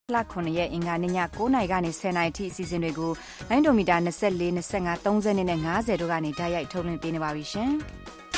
လ9ရက်အင်္ဂါနေ့ည9:00နာရီကနေ10:00နာရီထိအစီအစဉ်တွေကိုလိုင်းဒိုမီတာ24 25 30နဲ့50တို့ကနေဓာတ်ရိုက်ထုတ်လွှင့်ပေးနေပါပြီရှင်။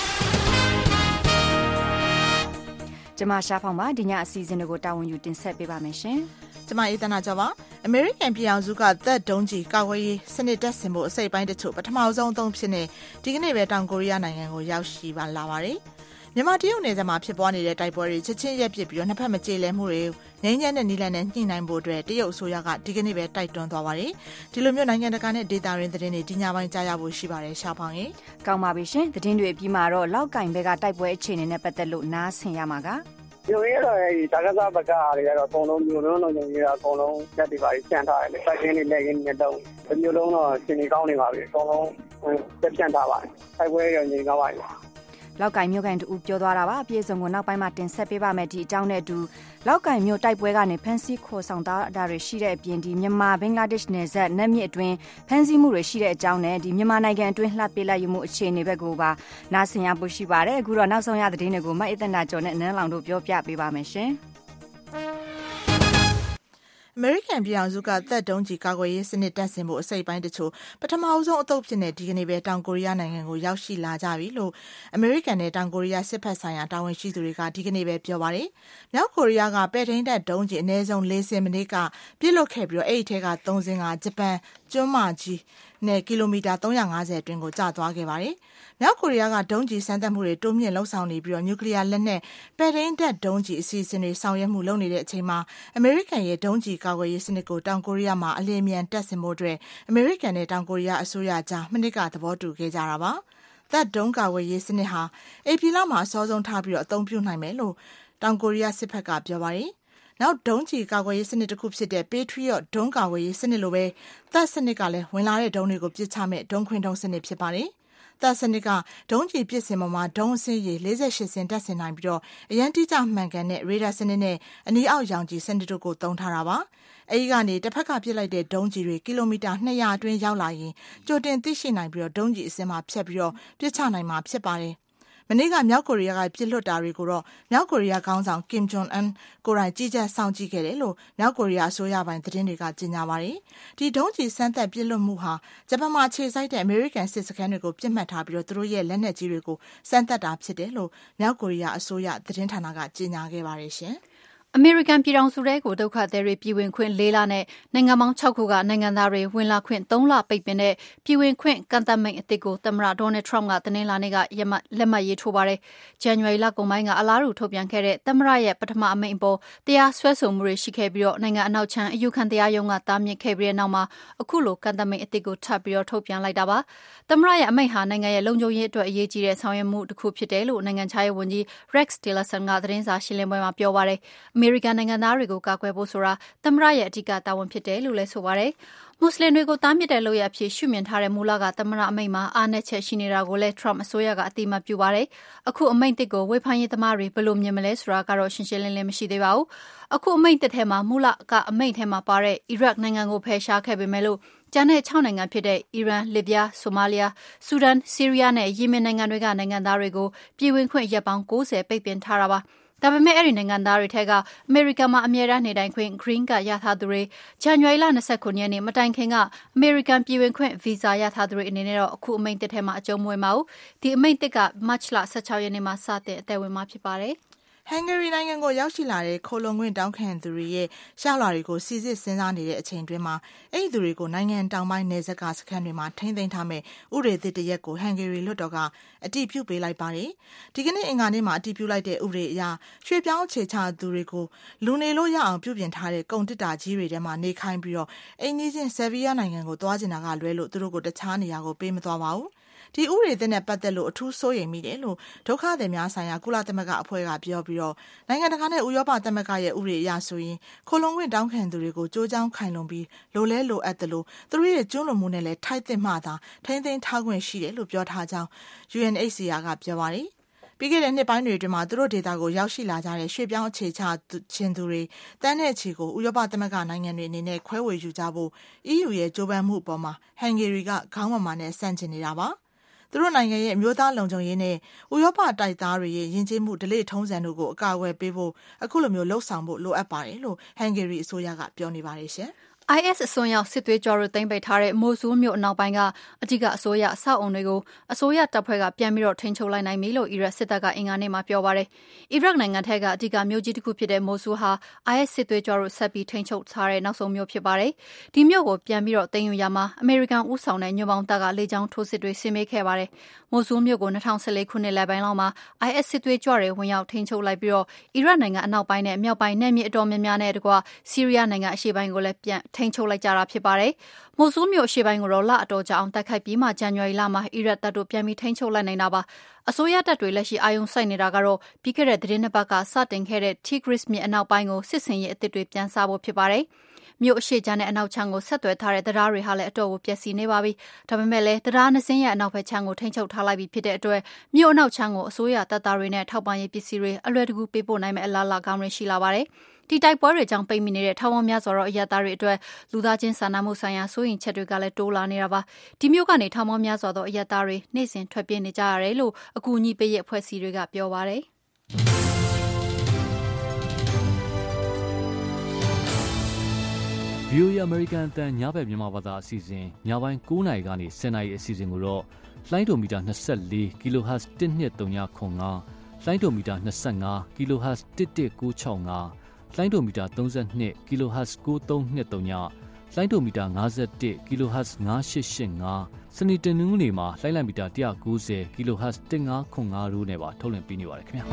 ကျွန်မရှားဖောင်ပါဒီညအစီအစဉ်တွေကိုတာဝန်ယူတင်ဆက်ပေးပါမယ်ရှင်။ကျွန်မအေးသနာကျော်ပါ။ အမေရိကန်ပြည်ထောင်စုကသက်ဒုံးကြီးကာကွယ်ရေးစနစ်တက်ဆင်ဖို့အစိတ်ပိုင်းတချို့ပထမဆုံးအသုံးဖြစ်နေဒီကနေ့ပဲတောင်ကိုရီးယားနိုင်ငံကိုရောက်ရှိလာပါတယ်။မြန်မာတရုတ်နယ်စပ်မှာဖြစ်ပွားနေတဲ့တိုက်ပွဲတွေချက်ချင်းရပ်ပစ်ပြီးနှစ်ဖက်မကြေလည်မှုတွေငြိမ်းချမ်းတဲ့နည်းလမ်းနဲ့ညှိနှိုင်းဖို့အတွက်တရုတ်အစိုးရကဒီကနေ့ပဲတိုက်တွန်းသွားပါတယ်။ဒီလိုမျိုးနိုင်ငံတကာနဲ့ဒေသရင်းသတင်းတွေဒီညပိုင်းကြားရဖို့ရှိပါတယ်ရှားဖောင်ရေ။ကောင်းပါပြီရှင်။သတင်းတွေအပြီးမှာတော့လောက်ကင်ဘက်ကတိုက်ပွဲအခြေအနေနဲ့ပတ်သက်လို့နားဆင်ရမှာကမျိုးရဲတော့ဒါကစားဘက်ကတွေကတော့အကုန်လုံးမျိုးလုံးလုံးကြီးအကုန်လုံးတက်တွေပါဖြန့်ထားတယ်လေစိုက်ကင်းတွေလက်ကင်းတွေတော့မျိုးလုံးတော့ရှင်နေကောင်းနေပါပြီအကုန်လုံးတက်ဖြန့်ထားပါတယ်တိုက်ပွဲရောငြိမ်သွားပါပြီလောက်ကင်မြို့ကန်တူပြောသွားတာပါအပြည့်စုံကိုနောက်ပိုင်းမှာတင်ဆက်ပေးပါမယ်ဒီအကြောင်းနဲ့အတူလောက်ကင်မြို့တိုက်ပွဲကနေဖမ်းဆီးခေါ်ဆောင်တာတွေရှိတဲ့အပြင်ဒီမြန်မာဘင်္ဂလားဒေ့ရှ်နယ်စပ်နတ်မြစ်အတွင်းဖမ်းဆီးမှုတွေရှိတဲ့အကြောင်းနဲ့ဒီမြန်မာနိုင်ငံအတွင်းလှပ်ပေးလိုက်ရမှုအခြေအနေဘက်ကိုပါနားဆင်ရဖို့ရှိပါတယ်အခုတော့နောက်ဆုံးရသတင်းတွေကိုမအေးသနာကျော်နဲ့နန်းလောင်တို့ပြောပြပေးပါမယ်ရှင်အမေရိကန်ပြည်ထောင်စုကသက်ဒုံးကြီးကာကွယ်ရေးစနစ်တက်ဆင်ဖို့အစိတ်ပိုင်းတချို့ပထမဆုံးအသုတ်ဖြစ်နေဒီကနေ့ပဲတောင်ကိုရီးယားနိုင်ငံကိုရောက်ရှိလာကြပြီလို့အမေရိကန်နဲ့တောင်ကိုရီးယားစစ်ဖက်ဆိုင်ရာတာဝန်ရှိသူတွေကဒီကနေ့ပဲပြောပါတယ်။မြောက်ကိုရီးယားကပဲ့ထိန်းတပ်ဒုံးကြီးအနည်းဆုံး4စင်းမနေ့ကပြစ်လွတ်ခဲ့ပြီးအဲ့ဒီထဲက3စင်းကဂျပန်ကျွန်းမကြီးနဲ့ကီလိုမီတာ350အတွင်းကိုကျသွားခဲ့ပါတယ်။မြောက်ကိုရီးယားကဒုံးကြီးစမ်းသပ်မှုတွေတိုးမြင့်လှုပ်ဆောင်နေပြီးနျူကလ িয়ার လက်နက်ပဲ့ထိန်းတပ်ဒုံးကြီးအစီအစဉ်တွေဆောင်ရွက်မှုလုပ်နေတဲ့အချိန်မှာအမေရိကန်ရဲ့ဒုံးကြီးကာကွယ်ရေးစနစ်ကိုတောင်ကိုရီးယားမှာအလျင်အမြန်တက်ဆင်ဖို့အတွက်အမေရိကန်နဲ့တောင်ကိုရီးယားအစိုးရကြားမနှစ်ကသဘောတူခဲ့ကြတာပါ။သက်ဒုံးကာကွယ်ရေးစနစ်ဟာဧပြီလမှာအစောဆုံးထားပြီးအသုံးပြုနိုင်မယ်လို့တောင်ကိုရီးယားစစ်ဘက်ကပြောပါတယ်။နောက်ဒုံးကြီးကာကွယ်ရေးစနစ်တစ်ခုဖြစ်တဲ့ Patriot ဒုံးကာကွယ်ရေးစနစ်လိုပဲသက်စနစ်ကလည်းဝင်လာတဲ့ဒုံးတွေကိုပစ်ချမဲ့ဒုံးခွင်းဒုံးစနစ်ဖြစ်ပါတယ်။သက်စနစ်ကဒုံးကြီးပစ်စင်ပေါ်မှာဒုံးအစင်းရေ48စင်တက်ဆင်နိုင်ပြီးအရန်တိကျမှန်ကန်တဲ့ရေဒါစနစ်နဲ့အနီးအောက်ရောင်ကြီးစနစ်တို့ကိုသုံးထားတာပါ။အဲဒီကနေတစ်ဖက်ကပစ်လိုက်တဲ့ဒုံးကြီးတွေကီလိုမီတာ200အတွင်းရောက်လာရင်ကြိုတင်သိရှိနိုင်ပြီးဒုံးကြီးအစင်းမှာဖြတ်ပြီးပစ်ချနိုင်မှာဖြစ်ပါတယ်။မနေ့ကမြောက်ကိုရီးယားကပြစ်လွတ်တာတွေကိုတော့မြောက်ကိုရီးယားခေါင်းဆောင်ကင်ဂျွန်အန်ကိုယ်တိုင်ကြီးကြပ်စောင့်ကြည့်ခဲ့တယ်လို့မြောက်ကိုရီးယားအစိုးရပိုင်းသတင်းတွေကကြေညာပါတယ်။ဒီဒုံးကျည်စမ်းသပ်ပြစ်လွတ်မှုဟာဂျပန်မှာခြေစိုက်တဲ့အမေရိကန်စစ်စခန်းတွေကိုပြစ်မှတ်ထားပြီးသူတို့ရဲ့လက်နက်ကြီးတွေကိုစမ်းသပ်တာဖြစ်တယ်လို့မြောက်ကိုရီးယားအစိုးရသတင်းဌာနကကြေညာခဲ့ပါတယ်ရှင်။အမေရိကန်ပြည်ထောင်စုထဲကိုဒုက္ခသည်တွေပြည်ဝင်ခွင့်4လနဲ့နိုင်ငံပေါင်း6ခုကနိုင်ငံသားတွေဝင်လာခွင့်3လပိတ်ပင်တဲ့ပြည်ဝင်ခွင့်ကန့်သတ်မိန့်အသစ်ကိုသမ္မတဒေါ်နယ်ထရမ့်ကတနင်္လာနေ့ကလက်မှတ်ရေးထိုးပါတယ်။ဇန်နဝါရီလကုန်ပိုင်းကအလားတူထုတ်ပြန်ခဲ့တဲ့သမ္မတရဲ့ပထမအမိန့်အပေါ်တရားစွဲဆိုမှုတွေရှိခဲ့ပြီးနိုင်ငံအနောက်ခြမ်းအယူခံတရားရုံးကတားမြစ်ခဲ့ပြီးတဲ့နောက်မှာအခုလိုကန့်သတ်မိန့်အသစ်ကိုထပ်ပြီးထုတ်ပြန်လိုက်တာပါ။သမ္မတရဲ့အမိန့်ဟာနိုင်ငံရဲ့လုံခြုံရေးအတွက်အရေးကြီးတဲ့ဆောင်ရွက်မှုတစ်ခုဖြစ်တယ်လို့နိုင်ငံခြားရေးဝန်ကြီး Rex Tillerson ကသတင်းစာရှင်းလင်းပွဲမှာပြောပါတယ်။အမေရိကန်နိုင်ငံသားတွေကိုကာကွယ်ဖို့ဆိုတာသမ္မတရဲ့အဓိကတာဝန်ဖြစ်တယ်လို့လည်းဆိုပါတယ်။မွတ်စလင်တွေကိုတားမြစ်တဲ့လုပ်ရပ်အဖြစ်ရှုမြင်ထားတဲ့မူလကသမ္မတအမိန့်မှာအားနည်းချက်ရှိနေတာကိုလည်း Trump အစိုးရကအတိအမှတ်ပြုပါတယ်။အခုအမိန့်သစ်ကိုဝေဖန်ရေးသမားတွေဘယ်လိုမြင်မလဲဆိုတာကတော့ရှင်းရှင်းလင်းလင်းမရှိသေးပါဘူး။အခုအမိန့်သစ်ထဲမှာမူလကအမိန့်ထဲမှာပါတဲ့အီရတ်နိုင်ငံကိုဖယ်ရှားခဲ့ပေမဲ့လို့ကျန်တဲ့6နိုင်ငံဖြစ်တဲ့အီရန်၊လစ်ဗျား၊ဆိုမာလီယာ၊ဆူဒန်၊ဆီးရီးယားနဲ့ယီမင်နိုင်ငံတွေကနိုင်ငံသားတွေကိုပြည်ဝင်ခွင့်ရက်ပေါင်း90ပိတ်ပင်ထားတာပါ။ဒါပေမဲ့အဲ့ဒီနိုင်ငံသားတွေထဲကအမေရိကန်မှာအမြဲတမ်းနေထိုင်ခွင့် Green Card ရထားသူတွေဇန်နဝါရီလ29ရက်နေ့မတိုင်ခင်ကအမေရိကန်ပြည်ဝင်ခွင့်ဗီဇာရထားသူတွေအနေနဲ့တော့အခုအမိန့်သစ်ထဲမှာအကျုံးမဝင်ပါဘူး။ဒီအမိန့်သစ်ကမတ်လ16ရက်နေ့မှာစတင်အသက်ဝင်မှာဖြစ်ပါတယ်။ဟန်ဂေရီနိုင်ငံကိုရောက်ရှိလာတဲ့ခိုလုံခွင့်တောင်းခံသူတွေရဲ့ရှာလွှာတွေကိုစီစစ်စဉ်းစားနေတဲ့အချိန်တွင်းမှာအဲ့ဒီသူတွေကိုနိုင်ငံတောင်ပိုင်းနယ်စပ်ကစခန်းတွေမှာထိန်းသိမ်းထားမဲ့ဥပဒေသစ်တစ်ရပ်ကိုဟန်ဂေရီလွှတ်တော်ကအတည်ပြုပေးလိုက်ပါတယ်။ဒီကနေ့အင်္ဂါနေ့မှာအတည်ပြုလိုက်တဲ့ဥပဒေအရရွှေ့ပြောင်းအခြေချသူတွေကိုလူနေလို့ရအောင်ပြုပြင်ထားတဲ့ကုန်တစ်တာကြီးတွေထဲမှာနေခိုင်းပြီးအိမ်ကြီးချင်းဆယ်ဗီးယားနိုင်ငံကိုသွားကျင်တာကလွဲလို့သူတို့ကိုတခြားနေရာကိုပေးမသွားပါဘူး။ဒီဥပဒေသစ်နဲ့ပတ်သက်လို့အထူးစိုးရိမ်မိတယ်လို့ဒုက္ခသည်များဆိုင်ရာကုလသမဂ္ဂအဖွဲ့ကပြောပြီးနိုင်ငံတကာနဲ့ဥရောပသမဂ္ဂရဲ့ဥပဒေအရဆိုရင်ခိုလုံခွင့်တောင်းခံသူတွေကိုကြိုးကြောင်းခိုင်လုံပြီးလိုလဲလိုအပ်တယ်လို့သူတို့ရဲ့ကျွန်းလွန်မှုနဲ့လည်းထိုက်သင့်မှသာထိန်းသိမ်းထားခွင့်ရှိတယ်လို့ပြောထားကြောင်း UNHCR ကပြောပါတယ်။ပြီးခဲ့တဲ့နှစ်ပိုင်းတွေအတွင်းမှာသူတို့ဒေသကိုရောက်ရှိလာကြတဲ့ရွှေ့ပြောင်းအခြေချခြင်းသူတွေတန်းတဲ့ချီကိုဥရောပသမဂ္ဂနိုင်ငံတွေအနေနဲ့ခွဲဝေယူကြဖို့ EU ရဲ့ကြိုးပမ်းမှုအပေါ်မှာဟန်ဂေရီကခေါင်းမာမာနဲ့ဆန့်ကျင်နေတာပါ။သူတို့နိုင်ငံရဲ့အမျိုးသားလုံခြုံရေးနဲ့ဥရောပတိုက်သားတွေရဲ့ယဉ်ကျေးမှုဓလေ့ထုံးစံတို့ကိုအကာအကွယ်ပေးဖို့အခုလိုမျိုးလှုပ်ဆောင်ဖို့လိုအပ်ပါတယ်လို့ဟန်ဂေရီအစိုးရကပြောနေပါတယ်ရှင် IS အစွန်းရောက်စစ်သွေးကြွတို့သိမ်းပိတ်ထားတဲ့မိုဆူးမြို့အနောက်ပိုင်းကအဓိကအစိုးရအဆောက်အုံတွေကိုအစိုးရတပ်ဖွဲ့ကပြန်ပြီးတော့ထိန်းချုပ်လိုက်နိုင်ပြီလို့အီရတ်စစ်တပ်ကအင်္ဂါနေ့မှာပြောပါတယ်။အီရတ်နိုင်ငံထဲကအဓိကမြို့ကြီးတစ်ခုဖြစ်တဲ့မိုဆူးဟာ IS စစ်သွေးကြွတို့ဆက်ပြီးထိန်းချုပ်ထားတဲ့နောက်ဆုံးမြို့ဖြစ်ပါတယ်။ဒီမြို့ကိုပြန်ပြီးတော့သိမ်းယူရမှာအမေရိကန်ဦးဆောင်တဲ့ညွန့်ပေါင်းတပ်ကလေကြောင်းထိုးစစ်တွေဆင်နွှဲခဲ့ပါတယ်။မိုဆူးမြို့ကို2014ခုနှစ်လပိုင်းလောက်မှာ IS စစ်သွေးကြွတွေဝင်ရောက်ထိန်းချုပ်လိုက်ပြီးတော့အီရတ်နိုင်ငံအနောက်ပိုင်းနဲ့မြောက်ပိုင်းနယ်မြေအတော်များများနဲ့တကွဆီးရီးယားနိုင်ငံအရှေ့ပိုင်းကိုလည်းပြန်ထိန်းချုပ်လိုက်ကြတာဖြစ်ပါတယ်။မိုဆူးမြို့အရှေ့ပိုင်းကိုတော့လအတော်ကြာအောင်တိုက်ခိုက်ပြီးမှဇန်နဝါရီလမှာအီရတ်တပ်တို့ပြန်ပြီးထိန်းချုပ်လိုက်နိုင်တာပါ။အစိုးရတပ်တွေလက်ရှိအာရုံစိုက်နေတာကတော့ပြီးခဲ့တဲ့သတင်းနှစ်ပတ်ကစတင်ခဲ့တဲ့ Tigris မြစ်အနောက်ပိုင်းကိုစစ်ဆင်ရေးအသစ်တွေပြန်စဖို့ဖြစ်ပါတယ်။မြို့အရှေ့ခြမ်းနဲ့အနောက်ခြမ်းကိုဆက်သွယ်ထားတဲ့တရားတွေဟာလည်းအတော်ကိုပျက်စီးနေပါပြီ။ဒါပေမဲ့လည်းတရားနှစ်စင်းရဲ့အနောက်ဘက်ခြမ်းကိုထိန်းချုပ်ထားလိုက်ပြီးဖြစ်တဲ့အတွက်မြို့အနောက်ခြမ်းကိုအစိုးရတပ်သားတွေနဲ့ထောက်ပံ့ရေးပစ္စည်းတွေအလွယ်တကူပေးပို့နိုင်မယ့်အလားအလာကောင်းတွေရှိလာပါတယ်။ဒီတိုက်ပွဲတွေကြောင့်ပိတ်မိနေတဲ့ထောင်ပေါင်းများစွာသောအရပ်သားတွေအတွက်လူသားချင်းစာနာမှုဆိုင်ရာစိုးရိမ်ချက်တွေကလည်းတိုးလာနေတာပါ။ဒီမြို့ကနေထောင်ပေါင်းများစွာသောအရပ်သားတွေနေ့စဉ်ထွက်ပြေးနေကြရတယ်လို့အကူအညီပေးရေးအဖွဲ့အစည်းတွေကပြောပါတယ်။ VOA American အတန်ညဘက်မြန်မာဘာသာအစီအစဉ်ညပိုင်း9နာရီကနေ10နာရီအစီအစဉ်ကိုတော့လိုင်းဒိုမီတာ24 kHz 1239လိုင်းဒိုမီတာ25 kHz 11965လိုင်းဒိုမီတာ32 kHz 9323လိုင်းဒိုမီတာ51 kHz 9885စနေတနင်္ဂနွေမှာလိုင်းလံမီတာ190 kHz 1505တို့နဲ့ပါထုတ်လွှင့်ပေးနေပါတယ်ခင်ဗျာ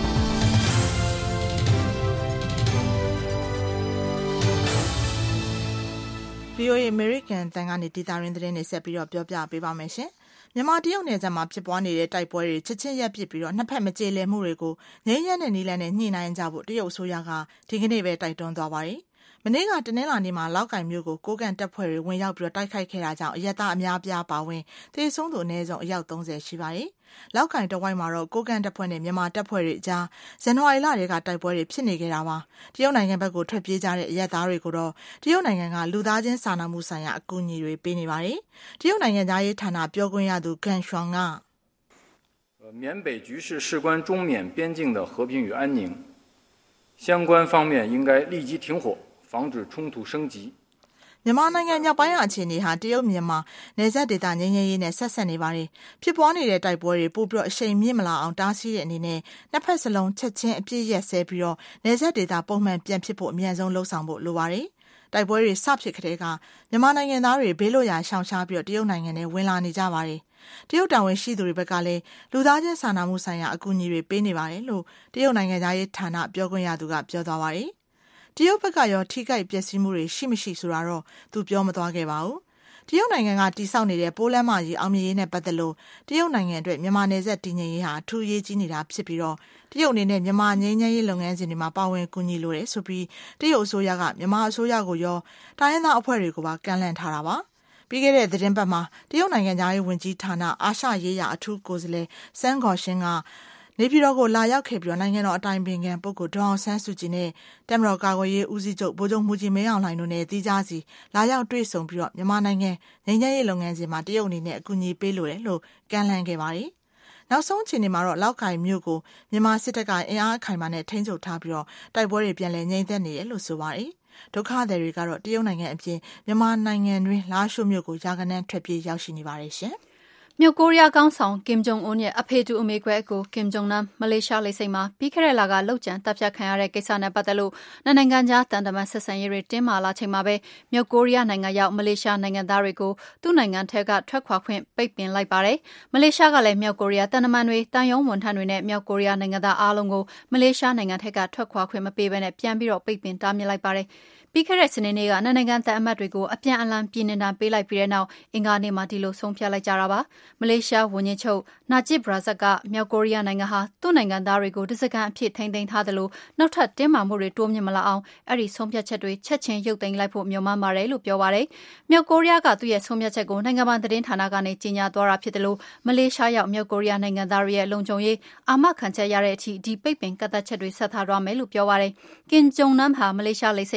VOA American တန်ကနေဒေတာရင်းသတင်းတွေဆက်ပြီးတော့ပြောပြပေးပါမယ်ရှင်။မြန်မာတရုတ်နယ်စပ်မှာဖြစ်ပွားနေတဲ့တိုက်ပွဲတွေချက်ချင်းရပ်ပစ်ပြီးတော့နှစ်ဖက်မကြေလည်မှုတွေကိုငြိမ်းချမ်းတဲ့နည်းလမ်းနဲ့ညှိနှိုင်းကြဖို့တရုတ်အစိုးရကဒီကနေ့ပဲတိုက်တွန်းသွားပါတယ်။မနေ့ကတနင်္လာနေ့မှာလောက်ကိုင်မြို့ကိုကိုးကန်တပ်ဖွဲ့တွေဝင်ရောက်ပြီးတော့တိုက်ခိုက်ခဲ့တာကြောင့်အရပ်သားအများအပြားပါဝင်သေဆုံးသူအနည်းဆုံးအယောက်30ရှိပါတယ်။လောက်ကိုင်တဝိုက်မှာတော့ကိုးကန်တပ်ဖွဲ့နဲ့မြန်မာတပ်ဖွဲ့တွေအကြားဇန်နဝါရီလတည်းကတိုက်ပွဲတွေဖြစ်နေခဲ့တာပါ။တရုတ်နိုင်ငံဘက်ကိုထွက်ပြေးကြတဲ့အရပ်သားတွေကိုတော့တရုတ်နိုင်ငံကလူသားချင်းစာနာမှုဆိုင်ရာအကူအညီတွေပေးနေပါတယ်။တရုတ်နိုင်ငံသားရေးဌာနပြောခွင့်ရသူကန်ရွှန်က缅北局势事关中缅边境的和平与安宁，相关方面应该立即停火，防止冲突升级。 မြန်မာနိုင်ငံမြောက်ပိုင်းအခြေအနေဟာတရုတ်မြန်မာနယ်စပ်ဒေသငြိမ်းချမ်းရေးနဲ့ဆက်ဆက်နေပါတယ်။ဖြစ်ပွားနေတဲ့တိုက်ပွဲတွေပို့ပြီးအရှိန်မြင့်မလာအောင်တားဆီးတဲ့အနေနဲ့နှစ်ဖက်စလုံးချက်ချင်းအပြည့်ရက်ဆဲပြီးတော့နယ်စပ်ဒေသပုံမှန်ပြန်ဖြစ်ဖို့အမြန်ဆုံးလှုံ့ဆော်ဖို့လိုပါတယ်။တိုက်ပွဲတွေစဖြစ်ကတည်းကမြန်မာနိုင်ငံသားတွေဘေးလွတ်ရာရှောင်ရှားပြီးတော့တရုတ်နိုင်ငံထဲဝင်လာနေကြပါတယ်။တရုတ်တာဝန်ရှိသူတွေဘက်ကလည်းလူသားချင်းစာနာမှုဆိုင်ရာအကူအညီတွေပေးနေပါတယ်လို့တရုတ်နိုင်ငံသားရေးဌာနပြောခွင့်ရသူကပြောသွားပါတယ်။တရုတ်ဘက်ကရောထိခိုက်ပျက်စီးမှုတွေရှိမရှိဆိုတာတော့သူပြောမသွားခဲ့ပါဘူး။တရုတ်နိုင်ငံကတိစောက်နေတဲ့ပိုးလမ်းမကြီးအောင်မြင်ရေးနဲ့ပတ်သက်လို့တရုတ်နိုင်ငံအတွက်မြန်မာနယ်စပ်တည်ငြိမ်ရေးဟာအထူးရေးကြီးနေတာဖြစ်ပြီးတော့တရုတ်အနေနဲ့မြန်မာငြိမ်းချမ်းရေးလုပ်ငန်းစဉ်တွေမှာပါဝင်ကူညီလိုတယ်ဆိုပြီးတရုတ်အစိုးရကမြန်မာအစိုးရကိုရောတိုင်းရင်းသားအဖွဲ့တွေကိုပါကန့်လန့်ထားတာပါ။ပြီးခဲ့တဲ့သတင်းပတ်မှာတရုတ်နိုင်ငံသားရေးဝန်ကြီးဌာနအာရှရေးရာအထူးကိုယ်စားလှယ်စန်းခေါ်ရှင်းကနေပြည်တော်ကိုလာရောက်ခဲ့ပြီးနိုင်ငံတော်အတိုင်ပင်ခံပုဂ္ဂိုလ်ဒေါအောင်ဆန်းစုကြည်နဲ့တပ်မတော်ကာကွယ်ရေးဦးစီးချုပ်ဗိုလ်ချုပ်မှူးကြီးမင်းအောင်လှိုင်တို့နဲ့တီးခြားစီလာရောက်တွေ့ဆုံပြီးတော့မြန်မာနိုင်ငံငြိမ်းချမ်းရေးလုပ်ငန်းစဉ်မှာတရုတ်အနေနဲ့အကူအညီပေးလိုတယ်လို့ကမ်းလှမ်းခဲ့ပါတယ်။နောက်ဆုံးအခြေအနေမှာတော့လောက်ကိုင်မြို့ကိုမြန်မာစစ်တပ်ကအင်အားအခိုင်အမာနဲ့ထိန်းချုပ်ထားပြီးတော့တိုက်ပွဲတွေပြန်လည်ငြိမ်သက်နေတယ်လို့ဆိုပါတယ်။ဒုက္ခသည်တွေကတော့တရုတ်နိုင်ငံအပြင်မြန်မာနိုင်ငံတွင်လာရှိုးမြို့ကိုရာဂဏန်းထွက်ပြေးရောက်ရှိနေပါတယ်ရှင်။မြောက်ကိုရီးယားခေါင်းဆောင်ကင်ဂျုံအွန်းရဲ့အဖေတူအမေကွဲအကိုကင်ဂျုံနမ်မလေးရှားလေဆိပ်မှာပြီးခဲ့တဲ့လကလှုပ်ကြံတပ်ဖြတ်ခံရတဲ့ကိစ္စနဲ့ပတ်သက်လို့နိုင်ငံကြားတန်တမန်ဆက်ဆံရေးတွေတင်းမာလာချိန်မှာပဲမြောက်ကိုရီးယားနိုင်ငံရောက်မလေးရှားနိုင်ငံသားတွေကိုသူ့နိုင်ငံထက်ကထွက်ခွာခွင့်ပိတ်ပင်လိုက်ပါတယ်။မလေးရှားကလည်းမြောက်ကိုရီးယားတန်တမန်တွေတန်ယုံဝန်ထမ်းတွေနဲ့မြောက်ကိုရီးယားနိုင်ငံသားအားလုံးကိုမလေးရှားနိုင်ငံထက်ကထွက်ခွာခွင့်မပေးဘဲနဲ့ပြန်ပြီးတော့ပိတ်ပင်တားမြစ်လိုက်ပါတယ်။ပြီးခဲ့တဲ့စနေနေ့ကနိုင်ငံတန်အမတ်တွေကိုအပြန်အလှန်ပြည်နှင်တာပေးလိုက်ပြီးတဲ့နောက်အင်္ဂါနေ့မှာဒီလိုဆုံးဖြတ်လိုက်ကြတာပါမလေးရှားဝန်ကြီးချုပ်နာဂျစ်ဘရာဇတ်ကမြောက်ကိုရီးယားနိုင်ငံဟာသူ့နိုင်ငံသားတွေကိုတစကန်အဖြစ်ထိန်းသိမ်းထားတယ်လို့နောက်ထပ်တင်းမာမှုတွေတိုးမြင့်မလာအောင်အဲ့ဒီဆုံးဖြတ်ချက်တွေချက်ချင်းရုပ်သိမ်းလိုက်ဖို့မျှော်မှန်းပါတယ်လို့ပြောပါတယ်မြောက်ကိုရီးယားကသူ့ရဲ့ဆုံးဖြတ်ချက်ကိုနိုင်ငံပိုင်သတင်းဌာနကနေကြေညာသွားတာဖြစ်တယ်လို့မလေးရှားရောက်မြောက်ကိုရီးယားနိုင်ငံသားတွေရဲ့လုံခြုံရေးအာမခံချက်ရတဲ့အထိဒီပိတ်ပင်ကန့်သတ်ချက်တွေဆက်ထားသွားမယ်လို့ပြောပါတယ်ကင်ဂျုံနမ်ဟာမလေးရှားလေဆိပ်မှာ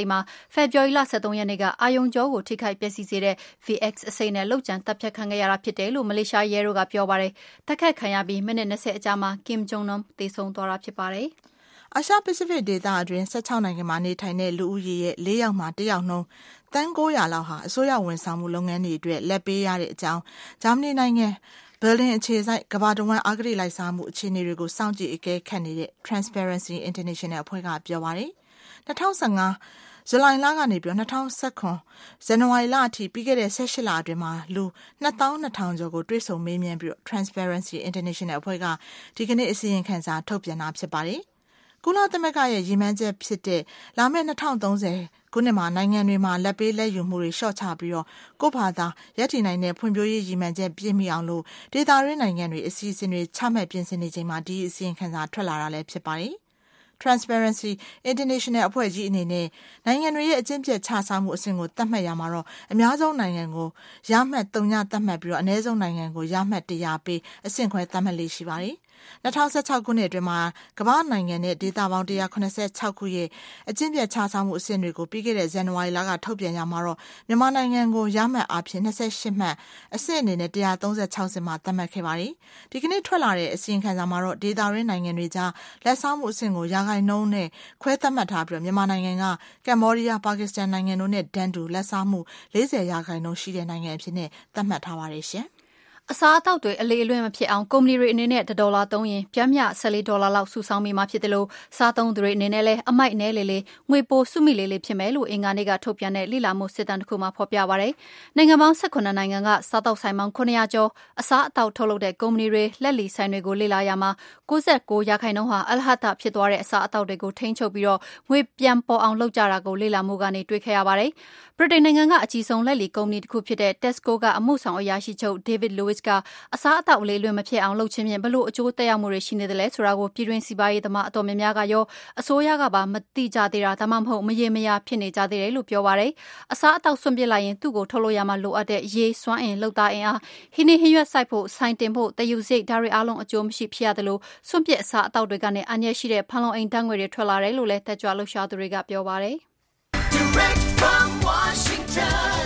ဖေဖော်ဝါရီလ23ရက်နေ့ကအာယုံကြောကိုထိခိုက်ပျက်စီးစေတဲ့ VX အစိမ်းနဲ့လှုပ်ကြံတပ်ဖြတ်ခံခဲ့ရတာဖြစ်တယ်လို့မလေးရှားရဲတို့ကပြောပါတယ်။တိုက်ခိုက်ခံရပြီးမိနစ်20အကြာမှာ Kim Jong Nam သေဆုံးသွားတာဖြစ်ပါတယ်။အာရှပစိဖိတ်ဒေသအတွင်း16နိုင်ငံမှာနေထိုင်တဲ့လူဦးရေရဲ့4ယောက်မှာ1ယောက်နှုန်းတန်း900လောက်ဟာအစိုးရဝန်ဆောင်မှုလုပ်ငန်းတွေအတွက်လက်ပေးရတဲ့အကြောင်းဂျာမနီနိုင်ငံဘယ်လင်အခြေစိုက်ကမ္ဘာတဝန်းအဂတိလိုက်စားမှုအခြေအနေတွေကိုစောင့်ကြည့်အကဲခတ်နေတဲ့ Transparency International အဖွဲ့ကပြောပါတယ်။2015ဇူလိုင်လကနေပြီး2019ဇန်နဝါရီလအထိပြီးခဲ့တဲ့18လအတွင်းမှာလူ22,000ကျော်ကိုတွေ့ဆုံမေးမြန်းပြီး Transparency International အဖွဲ့ကဒီကနေ့အစီရင်ခံစာထုတ်ပြန်တာဖြစ်ပါတယ်။ကုလသမဂ္ဂရဲ့ရည်မှန်းချက်ဖြစ်တဲ့လာမယ့်2030ခုနှစ်မှာနိုင်ငံတွေမှာလက်ပေးလက်ယူမှုတွေလျှော့ချပြီးတော့ကိုယ့်ဘာသာရပ်တည်နိုင်တဲ့ဖွံ့ဖြိုးရေးရည်မှန်းချက်ပြည့်မီအောင်လို့ဒေသတွင်းနိုင်ငံတွေအစီအစဉ်တွေချမှတ်ပြင်ဆင်နေချိန်မှာဒီအစီရင်ခံစာထွက်လာတာလည်းဖြစ်ပါတယ်။ Transparency International အဖွဲ့ကြီးအနေနဲ့နိုင်ငံတွေရဲ့အကျင့်ပျက်ခြစားမှုအဆင့်ကိုသတ်မှတ်ရမှာတော့အများဆုံးနိုင်ငံကိုရမှတ်3ညသတ်မှတ်ပြီးတော့အနည်းဆုံးနိုင်ငံကိုရမှတ်100ပေးအဆင့်ခွဲသတ်မှတ်လေးရှိပါတယ်။2016ခုနှစ်အတွင်းမှာကမ္ဘာနိုင်ငံနဲ့ဒေသပေါင်း186ခုရဲ့အကျင့်ပျက်ခြစားမှုအဆင့်တွေကိုပြီးခဲ့တဲ့ဇန်နဝါရီလကထုတ်ပြန်ရမှာတော့မြန်မာနိုင်ငံကိုရမှတ်အားဖြင့်28မှတ်အဆင့်အနေနဲ့136ဆင့်မှာသတ်မှတ်ခဲ့ပါတယ်။ဒီကနေ့ထွက်လာတဲ့အစီရင်ခံစာမှာတော့ဒေသတွင်းနိုင်ငံတွေကြားလက်စားမှုအဆင့်ကိုရာခိုင်နှုန်းနဲ့ခွဲသတ်မှတ်ထားပြီးမြန်မာနိုင်ငံကကမ္ဘောဒီးယားပါကစ္စတန်နိုင်ငံတို့နဲ့တန်းတူလက်စားမှု40ရာခိုင်နှုန်းရှိတဲ့နိုင်ငံအဖြစ်နဲ့သတ်မှတ်ထားပါတယ်ရှင်။အစားအသောက်တွေအလေအလွင့်မဖြစ်အောင်ကုမ္ပဏီတွေအနေနဲ့$သုံးရင်ပြမ်းမျှ$14လောက်စုဆောင်းမိမှာဖြစ်တယ်လို့စားသုံးသူတွေအနေနဲ့လည်းအမိုက်နဲလေငွေပိုစုမိလေးဖြစ်မယ်လို့အင်္ဂါနေ့ကထုတ်ပြန်တဲ့လိလာမှုစစ်တမ်းတစ်ခုမှာဖော်ပြပါတယ်။နိုင်ငံပေါင်း18နိုင်ငံကစားတောက်ဆိုင်ပေါင်း900ကျော်အစားအသောက်ထုတ်လုပ်တဲ့ကုမ္ပဏီတွေလက်လီဆိုင်တွေကိုလေ့လာရမှာ69ရာခိုင်နှုန်းဟာအလဟတဖြစ်သွားတဲ့အစားအသောက်တွေကိုထိန်းချုပ်ပြီးတော့ငွေပြန်ပေါ်အောင်လုပ်ကြတာကိုလေ့လာမှုကနေတွေ့ခဲ့ရပါတယ်။ဗြိတိန်နိုင်ငံကအကြီးဆုံးလက်လီကုမ္ပဏီတစ်ခုဖြစ်တဲ့ Tesco ကအမှုဆောင်အရာရှိချုပ် David Lewis ကအစားအသောက်အလေးလွင်မဖြစ်အောင်လုပ်ခြင်းဖြင့်ဘလို့အကျိုးသက်ရောက်မှုတွေရှိနေတယ်လဲဆိုတာကိုပြည်တွင်းစီးပွားရေးသမားအတော်များများကရောအစိုးရကပါမသိကြသေးတာဒါမှမဟုတ်မရေမရာဖြစ်နေကြသေးတယ်လို့ပြောပါတယ်။အစားအသောက်စွန့်ပစ်လိုက်ရင်သူ့ကိုထုတ်လို့ရမှလိုအပ်တဲ့ရေစွမ်းအင်လုပ်သားအင်အားဟင်းနှင်းရွက်စိုက်ဖို့ဆိုင်တင်ဖို့တယူစိတ်ဒါတွေအားလုံးအကျိုးမရှိဖြစ်ရတယ်လို့စွန့်ပစ်အစားအသောက်တွေကနေအန္တရာယ်ရှိတဲ့ဖန်လုံအိမ်ဓာတ်ငွေတွေထွက်လာတယ်လို့လည်းတက်ကြွလှုပ်ရှားသူတွေကပြောပါတယ်။ Direct from Washington,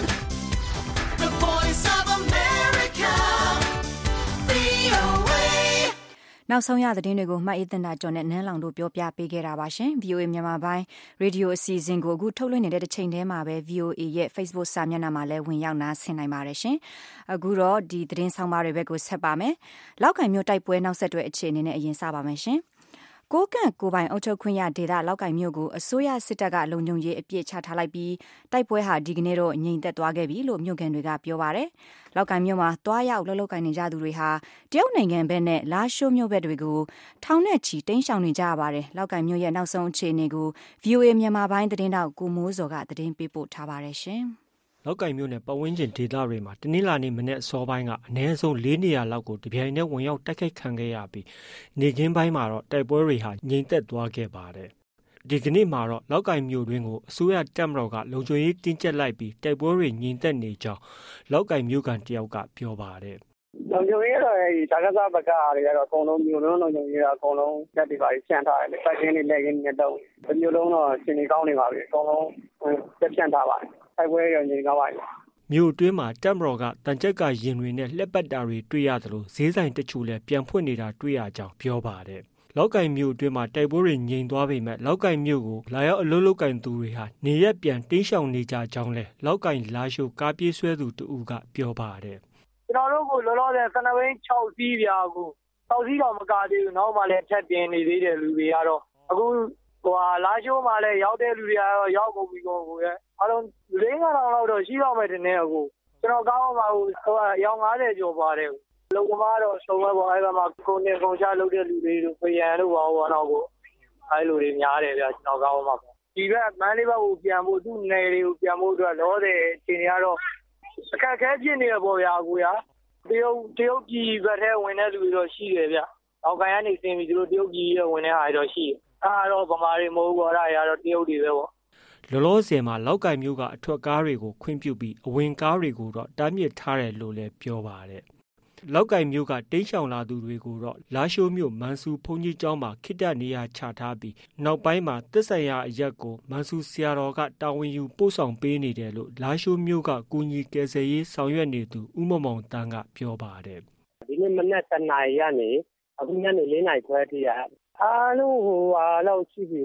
the Voice of America, VOA. နောက်ဆုံးရသတင်းတွေကိုမှတ်ရေးတင်တာကျော်နဲ့နန်းလောင်တို့ပြောပြပေးခဲ့တာပါရှင်။ VOA မြန်မာပိုင်းရေဒီယိုအစီအစဉ်ကိုအခုထုတ်လွှင့်နေတဲ့တစ်ချိန်တည်းမှာပဲ VOA ရဲ့ Facebook စာမျက်နှာမှာလည်းဝင်ရောက်နားဆင်နိုင်ပါတယ်ရှင်။အခုတော့ဒီသတင်းဆောင်ပါတွေဘက်ကိုဆက်ပါမယ်။လောက်ကိုင်မြို့တိုက်ပွဲနောက်ဆက်တွဲအခြေအနေနဲ့အရင်စပါမယ်ရှင်။ကိုကန့်ကိုပိုင်အုပ်ချုပ်ခွင့်ရဒေသလောက်ကိုင်မြို့ကိုအစိုးရစစ်တပ်ကလုံခြုံရေးအပြည့်ချထားလိုက်ပြီးတိုက်ပွဲဟာဒီကနေ့တော့ငြိမ်သက်သွားခဲ့ပြီလို့မြို့ကန်တွေကပြောပါတယ်။လောက်ကိုင်မြို့မှာတွားရောက်လှုပ်ကိုင်နေကြသူတွေဟာတရုတ်နိုင်ငံဘက်နဲ့လာရှိုးမြို့ဘက်တွေကိုထောင်နဲ့ချီတိမ်းရှောင်နေကြရပါတယ်။လောက်ကိုင်မြို့ရဲ့နောက်ဆုံးအခြေအနေကို VOA မြန်မာပိုင်းသတင်းတောက်ကိုမိုးစော်ကသတင်းပေးပို့ထားပါတယ်ရှင်။လောက်ကိုင်မြို့နယ်ပတ်ဝန်းကျင်ဒေသတွေမှာတနင်္လာနေ့မနေ့အစောပိုင်းကအနည်းဆုံး4နေရာလောက်ကိုတပြိုင်တည်းဝင်ရောက်တိုက်ခိုက်ခံခဲ့ရပြီးနေခင်းပိုင်းမှာတော့တိုက်ပွဲတွေဟာငြိမ်သက်သွားခဲ့ပါတယ်။ဒီကနေ့မှာတော့လောက်ကိုင်မြို့တွင်းကိုအစိုးရတပ်မတော်ကလုံခြုံရေးတင်းကျပ်လိုက်ပြီးတိုက်ပွဲတွေငြိမ်သက်နေကြောင်းလောက်ကိုင်မြို့ကန်တယောက်ကပြောပါတယ်။လုံခြုံရေးတော့ဒါကစားဘက်ကအားတွေကတော့အကုန်လုံးမြို့လုံးလုံခြုံရေးကအကုန်လုံးတက်တွေပါဖြန့်ထားတယ်။စိုက်ကင်းတွေလက်ကင်းတွေတော့မြို့လုံးတော့ရှင်နေကောင်းနေပါပြီ။အကုန်လုံးတက်ဖြန့်ထားပါတယ်။တိုက်ပွဲရောငြိမ်သွားပါပြီ။မြို့အတွင်းမှာတပ်မတော်ကတန်ကြပ်ကရင်တွေနဲ့လှက်ပတ်တာတွေတွေ့ရသလိုဈေးဆိုင်တချို့လည်းပြန်ဖွင့်နေတာတွေ့ရကြောင်းပြောပါတယ်။လောက်ကိုင်မြို့အတွင်းမှာတိုက်ပွဲတွေငြိမ်သွားပေမဲ့လောက်ကိုင်မြို့ကိုလာရောက်အလုပ်လုပ်ကိုင်သူတွေဟာနေရက်ပြန်တင်းရှောင်နေကြကြောင်းလဲလောက်ကိုင်လာရှိုးကားပြေးဆွဲသူတဦးကပြောပါတယ်။ကျွန်တော်တို့ကိုလောလောဆယ်12ဘိန်း6စီးပြာကို6စီးတော့မကသေးဘူးနောက်မှလည်းထပ်ပြင်နေသေးတယ်လူတွေကတော့အခုလာရှိုးမှာလည်းရောက်တဲ့လူတွေကတော့ရောက်ကုန်ပြီကိုရဲ့အားလုံး4-5လောက်တော့ရှိတော့မယ်တင်နေအခုကျွန်တော်ကောင်းမှာရောင်50ကျော်ပါတယ်လုံသမားတော့စုံမဲ့ပေါ့အဲ့ဒါမှာကိုနေကုန်ချလုပ်တဲ့လူတွေတို့ပြန်လို့ပါဘောတော့ကိုအဲ့လိုတွေများတယ်ဗျကျွန်တော်ကောင်းမှာပေါ့ဒီဘက်မန်းလေးဘက်ကိုပြန်ဖို့သူ့နယ်တွေကိုပြန်ဖို့အတွက်လောတဲ့အချိန်တွေကတော့အခက်အခဲဖြစ်နေရပေါ့ဗျာကိုရတရုတ်ပြည်ဘက်ထဲဝင်တဲ့လူတွေတော့ရှိတယ်ဗျအောက်ကန်ကနေစင်ပြီးသူတို့တရုတ်ပြည်ရဲ့ဝင်တဲ့ဟာတွေတော့ရှိတယ်အဲ့တော့ဗမာတွေမဟုတ်ဘူးအဲ့ဒါတွေကတော့တရုတ်တွေပဲပေါ့လောလောဆယ်မှာလောက်ကိုင်မြို့ကအထွက်ကားတွေကိုခွင့်ပြုပြီးအဝင်ကားတွေကိုတော့တားမြစ်ထားတယ်လို့လည်းပြောပါတယ်လောက်ကင်မြို့ကတိမ်းရှောင်လာသူတွေကိုတော့လာရှိုးမြို့မန်ဆူဘုန်းကြီးကျောင်းမှာခိတ္တနေရာချထားပြီးနောက်ပိုင်းမှာသက်ဆိုင်ရာအရက်ကိုမန်ဆူဆရာတော်ကတာဝန်ယူပို့ဆောင်ပေးနေတယ်လို့လာရှိုးမြို့ကကူညီကယ်ဆယ်ရေးဆောင်ရွက်နေသူဦးမောင်မောင်တန်းကပြောပါတယ်ဒီနေ့မနက်7 နာရီကနေအခုညနေ4 နာရီခွဲထိအားလုံးလောက်ရှိပြီ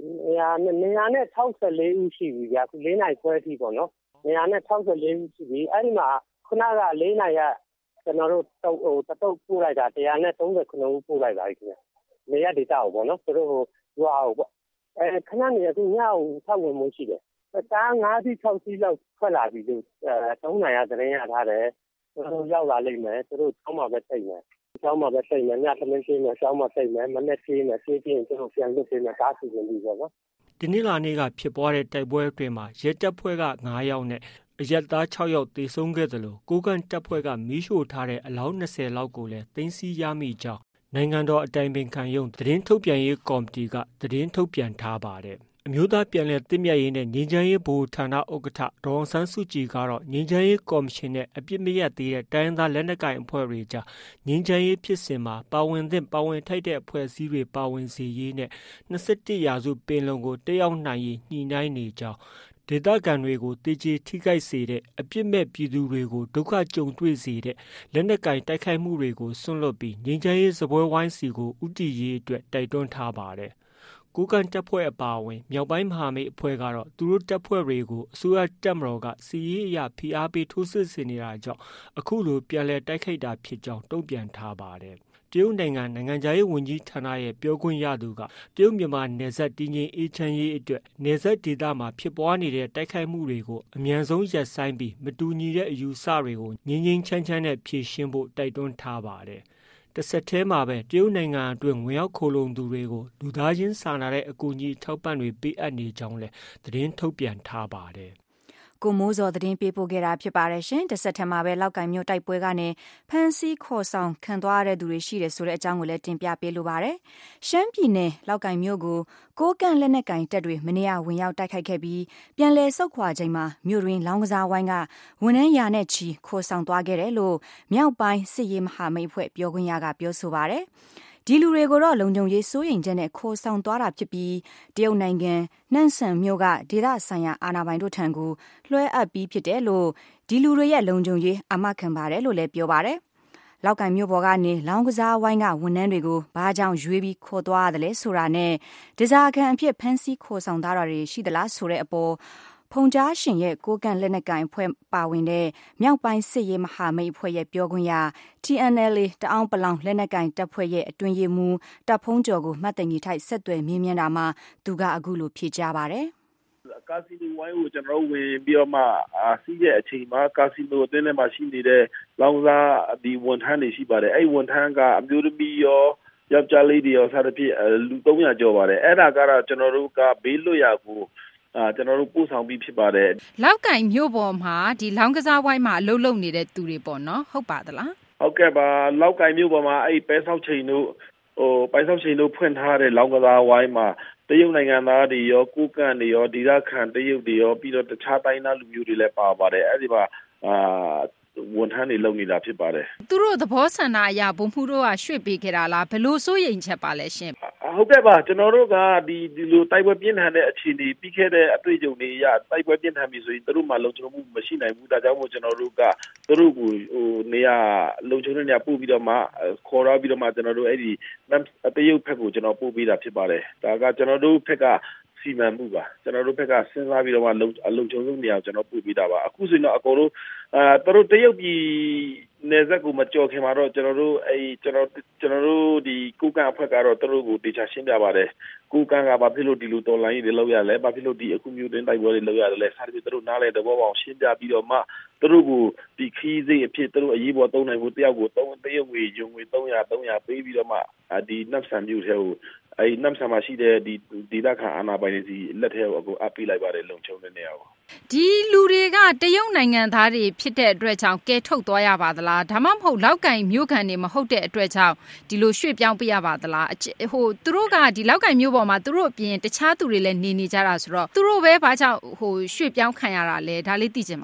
164ဦးရှိပြီဗျာအခု4 နာရီခွဲထိပေါ့နော်164ဦးရှိပြီအဲ့ဒီမှာခုနက4 နာရီကကျွန်တော်တို့တတုတ်ပို့လိုက်တာ139ဦးပို့လိုက်ပါပြီခင်ဗျနေရဒေတာကိုပေါ့နော်သူတို့ရွာကိုပေါ့ခဏနေအခုညကိုထောက်ဝင်မှုရှိတယ်ကား5စီး6စီးလောက်ထွက်လာပြီလို့3 နာရီသတင်းရထားတယ်သူတို့ရောက်လာလိမ့်မယ်သူတို့ကျောင်းမှာပဲထိတ်မယ်ကျောင်းမှာပဲထိတ်မယ်ညသမင်းချင်းနဲ့ကျောင်းမှာထိတ်မယ်မနေ့ကင်းမယ်ချင်းသူတို့ပြန်လွတ်ပေးမယ်ကားစီစဉ်ပြီးပေါ့နော်ဒီနေ့လာနေ့ကဖြစ်ပွားတဲ့တိုက်ပွဲအတွင်းမှာရဲတပ်ဖွဲ့က9 ယောက်နဲ့အရက်သား6 ယောက်သေဆုံးခဲ့တယ်လို့ကိုကန့်တပ်ဖွဲ့ကမီးရှို့ထားတဲ့အလောင်း20လောက်ကိုလည်းသိမ်းဆည်းရမိကြောင်းနိုင်ငံတော်အတိုင်ပင်ခံရုံးသတင်းထုတ်ပြန်ရေးကော်မတီကသတင်းထုတ်ပြန်ထားပါတယ်အမျိုးသားပြန်လည်သင့်မြတ်ရေးနဲ့ငြိမ်းချမ်းရေးဗဟိုဌာနဥက္ကဋ္ဌဒေါ်အောင်ဆန်းစုကြည်ကတော့ငြိမ်းချမ်းရေးကော်မရှင်နဲ့အပြစ်မရသေးတဲ့တိုင်းရင်းသားလက်နက်ကိုင်အဖွဲ့တွေကြားငြိမ်းချမ်းရေးဖြစ်စဉ်မှာပါဝင်သင့်ပါဝင်ထိုက်တဲ့အဖွဲ့အစည်းတွေပါဝင်စေရေးနဲ့21ရာစုပင်လုံကိုတက်ရောက်နိုင်ရေးညှိနှိုင်းနေကြောင်းဒေသခံတွေကိုတည်ကြည်ထိခိုက်စေတဲ့အပြစ်မဲ့ပြည်သူတွေကိုဒုက္ခကြုံတွေ့စေတဲ့လက်နက်ကင်တိုက်ခိုက်မှုတွေကိုစွန့်လွတ်ပြီးငြိမ်းချမ်းရေးစပွဲဝိုင်းစီကိုဥတီရေးအတွက်တိုက်တွန်းထားပါတယ်။ကိုကန့်တပ်ဖွဲ့အပါအဝင်မြောက်ပိုင်းမဟာမိတ်အဖွဲ့ကတော့သူတို့တပ်ဖွဲ့တွေကိုအစိုးရတပ်မတော်ကစီရေးအရာဖိအားပေးထိုးစစ်ဆင်နေတာကြောင့်အခုလိုပြန်လည်တိုက်ခိုက်တာဖြစ်ကြောင်းတုံ့ပြန်ထားပါတယ်။တရုတ်နိုင်ငံနိုင်ငံခြားရေးဝန်ကြီးဌာနရဲ့ပြောခွင့်ရသူကတရုတ်မြန်မာနယ်စပ်တည်ငြိမ်အေးချမ်းရေးအတွက်နယ်စပ်ဒေသမှာဖြစ်ပွားနေတဲ့တိုက်ခိုက်မှုတွေကိုအမြန်ဆုံးရပ်ဆိုင်းပြီးမတူညီတဲ့အယူဆတွေကိုငြိမ်းငြိမ်းချမ်းချမ်းနဲ့ဖြေရှင်းဖို့တိုက်တွန်းထားပါတယ်။တစ်ဆက်တည်းမှာပဲတရုတ်နိုင်ငံအတွင်းဝင်ရောက်ခိုလုံသူတွေကိုလူသားချင်းစာနာတဲ့အကူအညီထောက်ပံ့တွေပေးအပ်နေကြောင်းလည်းသတင်းထုတ်ပြန်ထားပါတယ်။ကိုမိုးစောသတင်းပေးပို့ခဲ့တာဖြစ်ပါတယ်ရှင်။တစ်ဆက်တည်းမှာပဲလောက်ကင်မြို့တိုက်ပွဲကနေဖမ်းဆီးခေါ်ဆောင်ခံသွားရတဲ့သူတွေရှိတယ်ဆိုတဲ့အကြောင်းကိုလည်းတင်ပြပေးလိုပါတယ်။ရှမ်းပြည်နယ်လောက်ကင်မြို့ကိုကိုကန့်လက်နက်ကင်တပ်တွေမနေ့ကဝင်ရောက်တိုက်ခိုက်ခဲ့ပြီးပြန်လည်ဆုတ်ခွာချိန်မှာမြို့တွင်လောင်းကစားဝိုင်းကဝန်ထမ်းရာနဲ့ချီခေါ်ဆောင်သွားခဲ့တယ်လို့မြောက်ပိုင်းစစ်ရေးမဟာမိတ်အဖွဲ့ပြောခွင့်ရကပြောဆိုပါတယ်။ဒီလူတွေကိုတော့လုံခြုံရေးစိုးရိမ်ချက်နဲ့ခေါ်ဆောင်သွားတာဖြစ်ပြီးတရုတ်နိုင်ငံနန့်ဆန်မြို့ကဒေသဆိုင်ရာအာဏာပိုင်တို့ထံကိုလွှဲအပ်ပြီးဖြစ်တယ်လို့ဒီလူတွေရဲ့လုံခြုံရေးအာမခံပါတယ်လို့လည်းပြောပါတယ်။လောက်ကင်မြို့ပေါ်ကနေလောင်းကစားဝိုင်းကဝန်ထမ်းတွေကိုဘာကြောင့်ရွေးပြီးခေါ်သွားရတယ်လဲဆိုတာနဲ့ဒေသခံအဖြစ်ဖမ်းဆီးခေါ်ဆောင်သွားတာတွေရှိသလားဆိုတဲ့အပေါ်ဖုန်ကြားရှင်ရဲ့ကိုကန့်လက်နက်ကင်ဖွဲ့ပါဝင်တဲ့မြောက်ပိုင်းစစ်ရေးမဟာမိတ်အဖွဲ့ရဲ့ပြောခွင့်ရ TNLA တအောင်းပလောင်လက်နက်ကင်တပ်ဖွဲ့ရဲ့အတွင်းရေးမှူးတပ်ဖုံးကျော်ကိုမှတ်တညီထိုက်ဆက်သွယ်မြင်းမြန်းတာမှာသူကအခုလိုဖြေကြားပါတယ်။ကာစီနိုဝိုင်းကိုကျွန်တော်ဝင်ပြီးတော့မှစီးတဲ့အချိန်မှာကာစီနိုအတွင်းထဲမှာရှိနေတဲ့လောင်စာဒီဝန်ထမ်းတွေရှိပါတယ်အဲ့ဝန်ထမ်းကအမျိုးသမီးရောယောက်ျားလေးတွေရောစသဖြင့်လူ300ကျော်ပါတယ်အဲ့ဒါကတော့ကျွန်တော်တို့ကဘေးလွတ်ရာကိုကျွန်တော်တို့ပို့ဆောင်ပြီးဖြစ်ပါတယ်လောက်ကင်မြို့ပေါ်မှာဒီလောင်းကစားဝိုင်းမှာအလုပ်လုပ်နေတဲ့သူတွေပေါ့နော်ဟုတ်ပါသလားဟုတ်ကဲ့ပါလောက်ကင်မြို့ပေါ်မှာအဲ့ပဲဆောက်ချိန်တို့ပဲဆောက်ချိန်တို့ဖွင့်ထားတဲ့လောင်းကစားဝိုင်းမှာတရုတ်နိုင်ငံသားတွေရောကိုကန့်တွေရောဒေသခံတရုတ်တွေရောပြီးတော့တခြားတိုင်းသားလူမျိုးတွေလည်းပါပါတယ်အဲ့ဒီမှာဝန်ထမ်းတွေလုပ်နေတာဖြစ်ပါတယ်သူတို့သဘောဆန္ဒအရဘုံမှုတို့ကရွှေ့ပေးခဲ့တာလားဘယ်လိုစိုးရိမ်ချက်ပါလဲရှင်ဟုတ်ကဲ့ပါကျွန်တော်တို့ကဒီလိုတိုက်ပွဲပြင်းထန်တဲ့အခြေအနေပြီးခဲ့တဲ့အတွေ့အကြုံတွေအရတိုက်ပွဲပြင်းထန်ပြီဆိုရင်တို့မှလုံခြုံမှုမရှိနိုင်ဘူးဒါကြောင့်မို့ကျွန်တော်တို့ကတို့ကိုနေရာလုံခြုံတဲ့နေရာပို့ပြီးတော့မှခေါ်ရပြီးတော့မှကျွန်တော်တို့အဲ့ဒီတရုတ်ဘက်ကိုကျွန်တော်ပို့ပေးတာဖြစ်ပါတယ်ဒါကကျွန်တော်တို့ဘက်ကစီမံမှုပါကျွန်တော်တို့ဘက်ကစဉ်းစားပြီးတော့မှလုံခြုံဆုံးနေရာကျွန်တော်ပို့ပေးတာပါအခုဆိုရင်တော့အကုန်လုံးတို့တရုတ်ပြည်နယ်စပ်ကိုမကြော်ခင်မှာတော့ကျွန်တော်တို့ကျွန်တော်တို့ဒီကိုကန့်အဖွဲ့ကတော့တို့ကိုတေချာရှင်းပြပါတယ်ကိုကန့်ကဘာဖြစ်လို့ဒီလိုတော်လိုင်းတွေလောက်ရလဲဘာဖြစ်လို့ဒီအခုမျိုးတင်းတိုက်ပွဲတွေလောက်ရတယ်လဲစသဖြင့်တို့နားလဲတဘောပေါအောင်ရှင်းပြပြီးတော့မှတို့ကိုဒီခီးစိတ်အဖြစ်တို့အရေးပေါ်သုံးနိုင်ဖို့တယောက်ကိုတရုတ်ငွေယုံငွေ300ပေးပြီးတော့မှဒီနပ်ဆန်မျိုးထဲကိုအဲ့နမ်ဆာမှာရှိတဲ့ဒီဒေသခံအာဏာပိုင်တွေစီလက်ထဲကိုအကူအပ်လိုက်ပါတယ်လုံခြုံတဲ့နေရာကိုဒီလူတွေကတရုတ်နိုင်ငံသားတွေဖြစ်တဲ့အတွက်ကြောင့်ကဲထုတ်သွားရပါသလားဒါမှမဟုတ်လောက်ကင်မြို့ခံတွေမဟုတ်တဲ့အတွက်ကြောင့်ဒီလိုရွှေ့ပြောင်းပေးရပါသလားဟိုသူတို့ကဒီလောက်ကင်မြို့ပေါ်မှာသူတို့အပြင်တခြားသူတွေလည်းနေကြတာဆိုတော့သူတို့ပဲဘာကြောင့်ဟိုရွှေ့ပြောင်းခံရတာလဲဒါလေးသိချင်ပါတယ်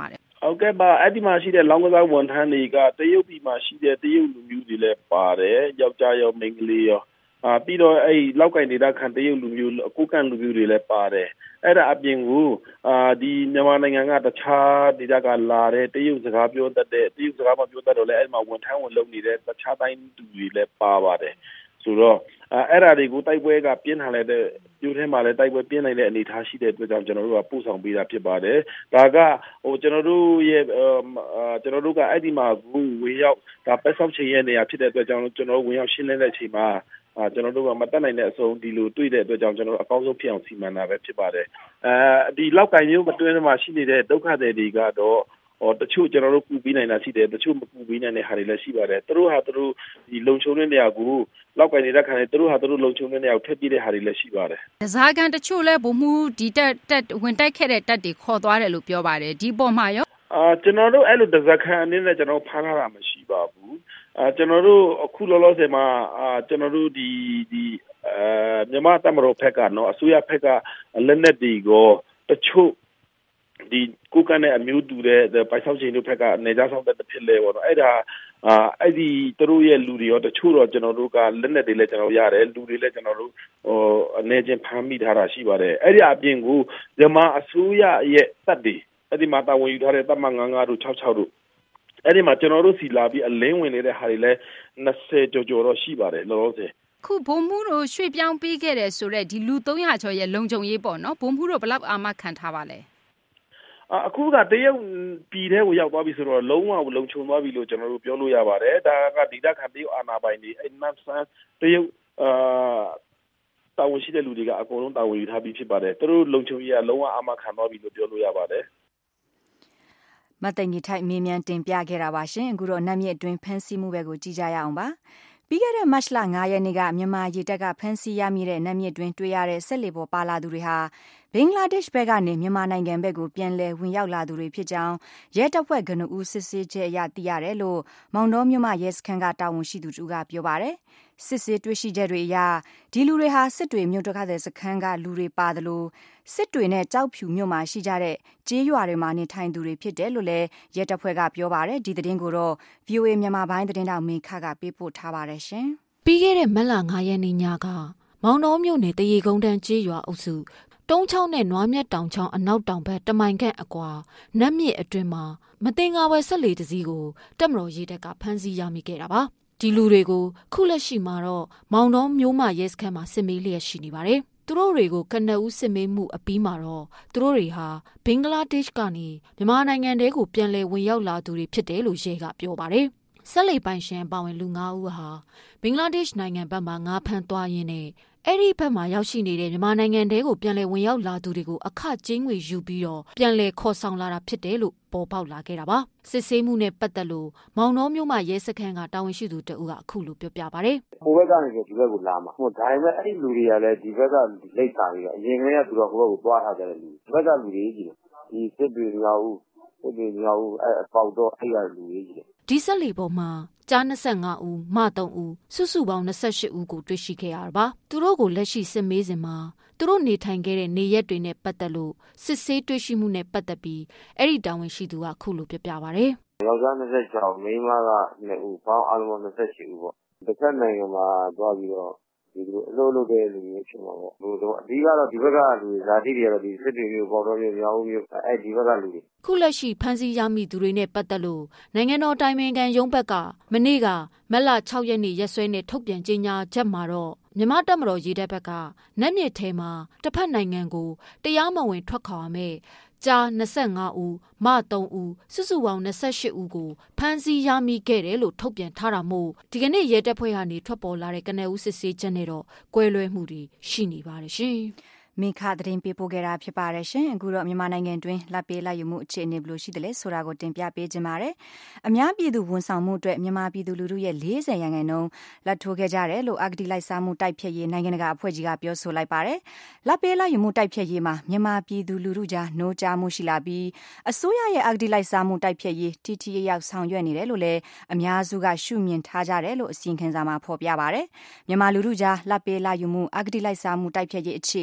ဟုတ်ကဲ့ပါအဲ့ဒီမှာရှိတဲ့လောင်းကစားဝန်ထမ်းတွေကတရုတ်ပြည်မှာရှိတဲ့တရုတ်လူမျိုးတွေလည်းပါတယ်ယောက်ျားရောမိန်းကလေးရောပြီးတော့အဲ့လောက်ကင်ဒေတာခံတရုတ်လူမျိုးကိုကန်လူမျိုးတွေလည်းပါတယ်အဲ့ဒါအပြင်ကိုဒီမြန်မာနိုင်ငံကတခြားဒေတာကလာတဲ့တရုတ်စကားပြောတတ်တဲ့တရုတ်စကားမပြောတတ်တော့လည်းအဲ့မှာဝန်ထမ်းဝန်လုပ်နေတဲ့တခြားတိုင်းသူတွေလည်းပါပါတယ်ဆိုတော့အဲ့ဒါတွေကိုတိုက်ပွဲကပြင်းထန်လိုက်တဲ့မြို့ထဲမှာလည်းတိုက်ပွဲပြင်းနိုင်တဲ့အနေအထားရှိတဲ့အတွက်ကြောင့်ကျွန်တော်တို့ကပို့ဆောင်ပေးတာဖြစ်ပါတယ်ဒါကကျွန်တော်တို့ရဲ့ကျွန်တော်တို့ကအဲ့ဒီမှာဝင်ရောက်ဒါပက်ဆောက်ချိန်ရဲ့နေရာဖြစ်တဲ့အတွက်ကြောင့်ကျွန်တော်တို့ဝင်ရောက်ရှင်းလင်းတဲ့အချိန်မှာကျွန်တော်တို့ကမတက်နိုင်တဲ့အဆုံးဒီလိုတွေ့တဲ့အတွက်ကြောင့်ကျွန်တော်တို့အကောင်းဆုံးဖြစ်အောင်စီမံတာပဲဖြစ်ပါတယ်ဒီလောက်ကင်မျိုးမတွင်းမှာရှိနေတဲ့ဒုက္ခသည်တွေကတော့တချို့ကျွန်တော်တို့ကူပြီးနိုင်တာရှိတယ်တချို့မကူပြီးနိုင်တဲ့ဟာတွေလည်းရှိပါတယ်သူတို့ဟာသူတို့ဒီလုံခြုံတဲ့နေရာကိုလောက်ကိုင်းနေတဲ့ခါနဲ့သူတို့ဟာသူတို့လုံခြုံတဲ့နေရာကိုထည့်ပြတဲ့ဟာတွေလည်းရှိပါတယ်။ဒဇာကန်တချို့လည်းဘုံမှုဒီတက်ဝင်တိုက်ခဲ့တဲ့တက်တွေခေါ်သွားတယ်လို့ပြောပါတယ်ဒီပေါ်မှာရောကျွန်တော်တို့အဲ့လိုဒဇာကန်အနေနဲ့ကျွန်တော်ဖမ်းထားတာမရှိပါဘူးကျွန်တော်တို့အခုလောလောဆယ်မှာကျွန်တော်တို့ဒီမြန်မာတမတော်ဖက်ကနော်အစိုးရဖက်ကလက်နက်တွေကိုတချို့ဒီကိုကန်နဲ့အမျိုးတူတဲ့ပိုက်ဆောက်ချိန်တို့ဖက်ကနေကြဆောင်တဲ့ဖြစ်လဲပေါ့နော်အဲ့ဒါအဲ့ဒီသူတို့ရဲ့လူတွေရောတချို့တော့ကျွန်တော်တို့ကလက်နက်တွေလည်းကျွန်တော်ရတယ်လူတွေလည်းကျွန်တော်တို့အနေချင်းဖမ်းမိထားတာရှိပါတယ်အဲ့ဒီအပြင်ကိုမြန်မာအစိုးရရဲ့တပ်တွေအဲ့ဒီမှာတာဝန်ယူထားတဲ့တပ်မ55တို့66တို့အဲ့ဒီမှာကျွန်တော်တို့စီလာပြီးအလင်းဝင်နေတဲ့ဟာတွေလည်း20ကျော်ကျော်တော့ရှိပါတယ်လောလောဆယ်ခုဘုံမှုတို့ရွှေ့ပြောင်းပေးခဲ့တယ်ဆိုတော့ဒီလူ300ကျော်ရဲ့လုံခြုံရေးပေါ့နော်ဘုံမှုတို့ဘယ်လောက်အာမခံထားပါလဲအခုကတရုတ်ပြည်ထဲကိုရောက်သွားပြီဆိုတော့လုံးဝလုံခြုံသွားပြီလို့ကျွန်တော်တို့ပြောလို့ရပါတယ်ဒါကဒီတက်ခံတရုတ်အာဏာပိုင်တွေအဲ့နတ်ဆန်တရုတ်တာဝန်ရှိတဲ့လူတွေကအကုန်လုံးတာဝန်ယူထားပြီးဖြစ်ပါတယ်သူတို့လုံခြုံရေးကလုံးဝအာမခံသွားပြီလို့ပြောလို့ရပါတယ်မတ်တိုင်ကြီးထိုက်မေးမြန်းတင်ပြခဲ့တာပါရှင်အခုတော့နတ်မြစ်အတွင်းဖမ်းဆီးမှုပဲကိုကြည့်ကြရအောင်ပါပြီးခဲ့တဲ့မတ်လ9ရက်နေ့ကမြန်မာရေတပ်ကဖမ်းဆီးရမိတဲ့နတ်မြစ်တွင်တွေ့ရတဲ့ဆက်လေပေါ်ပါလာသူတွေဟာဘင်္ဂလားဒေ့ရှ်ဘက်ကနေမြန်မာနိုင်ငံဘက်ကိုပြန်လည်ဝင်ရောက်လာသူတွေဖြစ်ကြောင်းရဲတပ်ဖွဲ့ကနဦးစစ်ဆေးချက်အရသိရတယ်လို့မောင်တော်မြို့မှရဲစခန်းကတာဝန်ရှိသူတို့ကပြောပါတယ်စစ်ဆေးတွေ့ရှိချက်တွေအရဒီလူတွေဟာစစ်တွေမြို့တက္ကသိုလ်စခန်းကလူတွေပါတယ်လို့စစ်တွေနဲ့ကြောက်ဖြူမြို့မှာရှိကြတဲ့ကျေးရွာတွေမှာနေထိုင်သူတွေဖြစ်တယ်လို့လည်းရဲတပ်ဖွဲ့ကပြောပါတယ်ဒီသတင်းကိုတော့ VOA မြန်မာပိုင်းသတင်းတောက်မေခကပေးပို့ထားပါတယ်ရှင်ပြီးခဲ့တဲ့မတ်လ9ရက်နေ့ညကမောင်တော်မြို့နယ်တရေကုန်းတန်းကျေးရွာအုပ်စုတုံးချောင်းနဲ့နွားမြတ်တောင်ချောင်းအနောက်တောင်ဘက်တမိုင်ခန့်အကွာနတ်မြစ်အတွင်းမှာမတင်ငါဝယ်ဆက်လေတစည်းကိုတပ်မတော်ရေးတပ်ကဖမ်းဆီးရမိခဲ့တာပါဒီလူတွေကိုခုလက်ရှိမှာတော့မောင်တော်မျိုးမရဲစခန်းမှာစစ်မေးလျက်ရှိနေပါတယ်သူတို့တွေကိုကနဦးစစ်မေးမှုအပြီးမှာတော့သူတို့တွေဟာဘင်္ဂလားဒေ့ရှ်ကနေမြန်မာနိုင်ငံတဲကိုပြန်လည်ဝင်ရောက်လာသူတွေဖြစ်တယ်လို့ရဲကပြောပါတယ်ဆက်လေပိုင်ရှင်ပါဝင်လူ9ဦးဟာဘင်္ဂလားဒေ့ရှ်နိုင်ငံဘက်မှာငါးဖမ်းသွားရင်းနဲ့အဲ့ဒီဘက်မှာရောက်ရှိနေတဲ့မြန်မာနိုင်ငံတဲကိုပြန်လည်ဝင်ရောက်လာသူတွေကိုအခကျင်းငွေယူပြီးတော့ပြန်လည်ခေါ်ဆောင်လာတာဖြစ်တယ်လို့ပေါ်ပေါက်လာခဲ့တာပါစစ်ဆေးမှုနဲ့ပတ်သက်လို့မောင်တော်မြို့မှာရဲစခန်းကတာဝန်ရှိသူတဦးကအခုလိုပြောပြပါတယ်ဟိုဘက်ကနေဒီဘက်ကိုလာမှာဟိုဒါပေမဲ့အဲ့ဒီလူတွေကလည်းဒီဘက်ကလိတ်တာတွေအရင်ကတည်းကသူတို့ဟိုဘက်ကိုသွားထားကြတဲ့လူဒီဘက်ကလူတွေကြီးဒီစစ်တွေမြောက်ဦးစစ်တွေမြောက်ဦးအဲ့အပေါက်တော့အဲ့ရလူတွေကြီးဒီဆက်လီပေါ်မှာကြား25ဦးမ3ဦးစုစုပေါင်း28ဦးကိုတွေ့ရှိခဲ့ရတာပါသူတို့ကိုလက်ရှိစစ်မေးစဉ်မှာသူတို့နေထိုင်ခဲ့တဲ့နေရက်တွေနဲ့ပတ်သက်လို့စစ်ဆေးတွေ့ရှိမှုနဲ့ပတ်သက်ပြီးအဲ့ဒီတာဝန်ရှိသူကခုလိုပြပြပါဗျ။ယောက်ျား26မိန်းမက2ဦးပေါင်းအားလုံး28ဦးပေါ့။တစ်ခါနိုင်ငံမှာသွားပြီးတော့ဒီလိုအလုပ်လုပ်တဲ့လူတွေဖြစ်မှာပေါ့။ဘုံအဓိကတော့ဒီဘက်ကလူတွေဇာတိတွေကတော့ဒီစစ်တွေမျိုးပေါ်တော်မျိုးမြောက်ဦးမျိုးအဲ့ဒီဘက်ကလူတွေခုလက်ရှိဖမ်းဆီးရမိသူတွေနဲ့ပတ်သက်လို့နိုင်ငံတော်တိုင်ပင်ခံရုံးဘက်ကမနေ့ကမတ်လ6ရက်နေ့ရက်စွဲနဲ့ထုတ်ပြန်ကြေညာချက်မှာတော့မြန်မာတပ်မတော်ရေးတပ်ဘက်ကနတ်မြစ်ထဲမှာတစ်ဖက်နိုင်ငံကိုတရားမဝင်ထွက်ခွာမဲ့ကြား25ဦးမ3ဦးစုစုပေါင်း28ဦးကိုဖမ်းဆီးရမိခဲ့တယ်လို့ထုတ်ပြန်ထားတာမို့ဒီကနေ့ရဲတပ်ဖွဲ့ကနေထွက်ပေါ်လာတဲ့ကနဦးစစ်ဆေးချက်နဲ့တော့ကွဲလွဲမှုတွေရှိနေပါတယ်ရှင်မိခသတင်းပေးပို့ခဲ့တာဖြစ်ပါတယ်ရှင်အခုတော့မြန်မာနိုင်ငံတွင်းလက်ပေးလိုက်ယူမှုအခြေအနေဘယ်လိုရှိသလဲဆိုတာကိုတင်ပြပေးခြင်းပါတယ်အများပြည်သူဝန်ဆောင်မှုအတွက်မြန်မာပြည်သူလူထုရဲ့40%လက်ထိုးခဲ့ကြတယ်လို့အဂတိလိုက်စားမှုတိုက်ဖျက်ရေးနိုင်ငံတကာအဖွဲ့ကြီးကပြောဆိုလိုက်ပါတယ်လက်ပေးလိုက်ယူမှုတိုက်ဖျက်ရေးမှာမြန်မာပြည်သူလူထုကြားနှိုးကြားမှုရှိလာပြီးအစိုးရရဲ့အဂတိလိုက်စားမှုတိုက်ဖျက်ရေးထိထိရောက်ဆောင်ရွက်နေတယ်လို့လည်းအများစုကရှုမြင်ထားကြတယ်လို့အစီရင်ခံစာမှာဖော်ပြပါတယ်မြန်မာလူထုကြားလက်ပေးလိုက်ယူမှုအဂတိလိုက်စားမှုတိုက်ဖျက်ရေးအခြေအနေ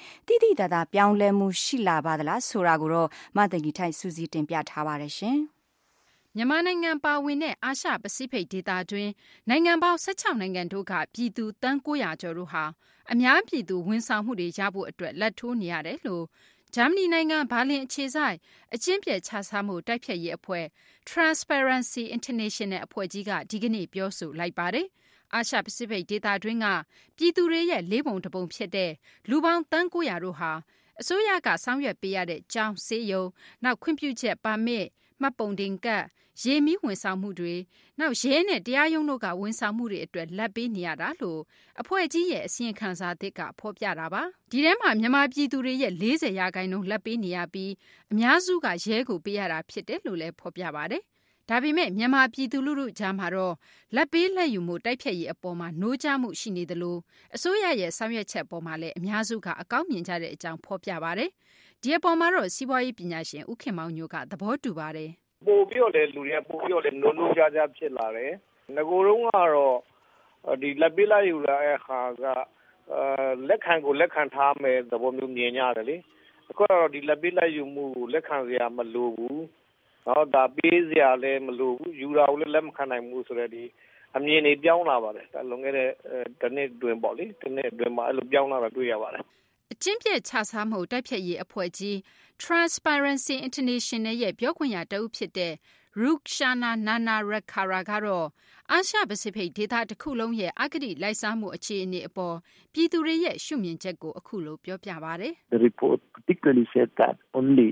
တိတိတသာပြောင်းလဲမှုရှိလာပါသလားဆိုတာကိုတော့မသိင်္ဂီထိုက်စူးစီးတင်ပြထားပါတယ်ရှင်မြန်မာနိုင်ငံပါဝင်တဲ့အာရှပစိဖိတ်ဒေသတွင်းနိုင်ငံပေါင်း16နိုင်ငံတို့ကပြည်သူတန်း900ကျော်တို့ဟာအများပြည်သူဝန်ဆောင်မှုတွေရဖို့အတွက်လက်ထိုးနေရတယ်လို့ဂျာမနီနိုင်ငံဘာလင်အခြေစိုက်အကျဉ်းပြည့်ချစားမှုတိုက်ဖြတ်ရေးအဖွဲ့ Transparency International အဖွဲ့ကြီးကဒီကနေ့ပြောဆိုလိုက်ပါတယ်။အာရှပစိဖိတ်ဒေသတွင်းကပြည်သူတွေရဲ့လေးပုံတစ်ပုံဖြစ်တဲ့လူပေါင်းတန်း900တို့ဟာအစိုးရကဆောင်ရွက်ပေးရတဲ့ကျောင်းဆေးရုံနောက်ခွင့်ပြုချက်ပါမစ်မှတ်ပုံတင်ကတ်ရေမီးဝန်ဆောင်မှုတွေနောက်ရဲနဲ့တရားရုံးတို့ကဝန်ဆောင်မှုတွေအတွက်လက်ပေးနေရတာလို့အဖွဲ့ကြီးရဲ့အစီရင်ခံစာသစ်ကဖော်ပြတာပါဒီထဲမှာမြန်မာပြည်သူတွေရဲ့40%လက်ပေးနေရပြီးအများစုကရဲကိုပေးရတာဖြစ်တယ်လို့လည်းဖော်ပြပါတယ်ဒါပေမဲ့မြန်မာပြည်သူလူထုကြားမှာတော့လက်ပေးလက်ယူမှုတိုက်ဖြတ်ရေးအပေါ်မှာနှိုးကြားမှုရှိနေသလိုအစိုးရရဲ့ဆောင်ရွက်ချက်ပေါ်မှာလည်းအများစုကအကောင်းမြင်ကြတဲ့အကြောင်းဖော်ပြပါတယ်ဒီအပေါ်မှာတော့စီးပွားရေးပညာရှင်ဦးခင်မောင်ညိုကသဘောတူပါတယ်ပို့ပြီးတော့လေလူတွေကပို့ပြီးတော့လေနိုးနိုးကြားကြားဖြစ်လာတယ်။ငကိုယ်တော့ကတော့ဒီလက်ပေးလိုက်ယူလာတဲ့ခါကလက်ခံကိုလက်ခံထားမယ်သဘောမျိုးမြင်ရတယ်လေ။အခုတော့ဒီလက်ပေးလိုက်ယူမှုလက်ခံစရာမလိုဘူး။တော့ဒါပေးစရာလည်းမလိုဘူး။ယူတာကိုလည်းလက်မခံနိုင်ဘူးဆိုတော့ဒီအမြင်တွေပြောင်းလာပါတယ်။ဒါလွန်ခဲ့တဲ့တစ်နှစ်တွင်ပေါ့လေ။တစ်နှစ်တွင်မှာအဲ့လိုပြောင်းလာတာတွေ့ရပါတယ်။အကျဉ်းပြည့်ချစားမှုတိုက်ဖြတ်ရေးအဖွဲ့ကြီး Transparency International ရဲ့ပြောခွင့်ရတဦးဖြစ်တဲ့ Rukshana Nanarakara ကတော့အာရှပစိဖိတ်ဒေသတစ်ခုလုံးရဲ့အဂတိလိုက်စားမှုအခြေအနေအပေါ်ပြည်သူတွေရဲ့ရှုမြင်ချက်ကိုအခုလိုပြောပြပါတယ် The report particularly said that only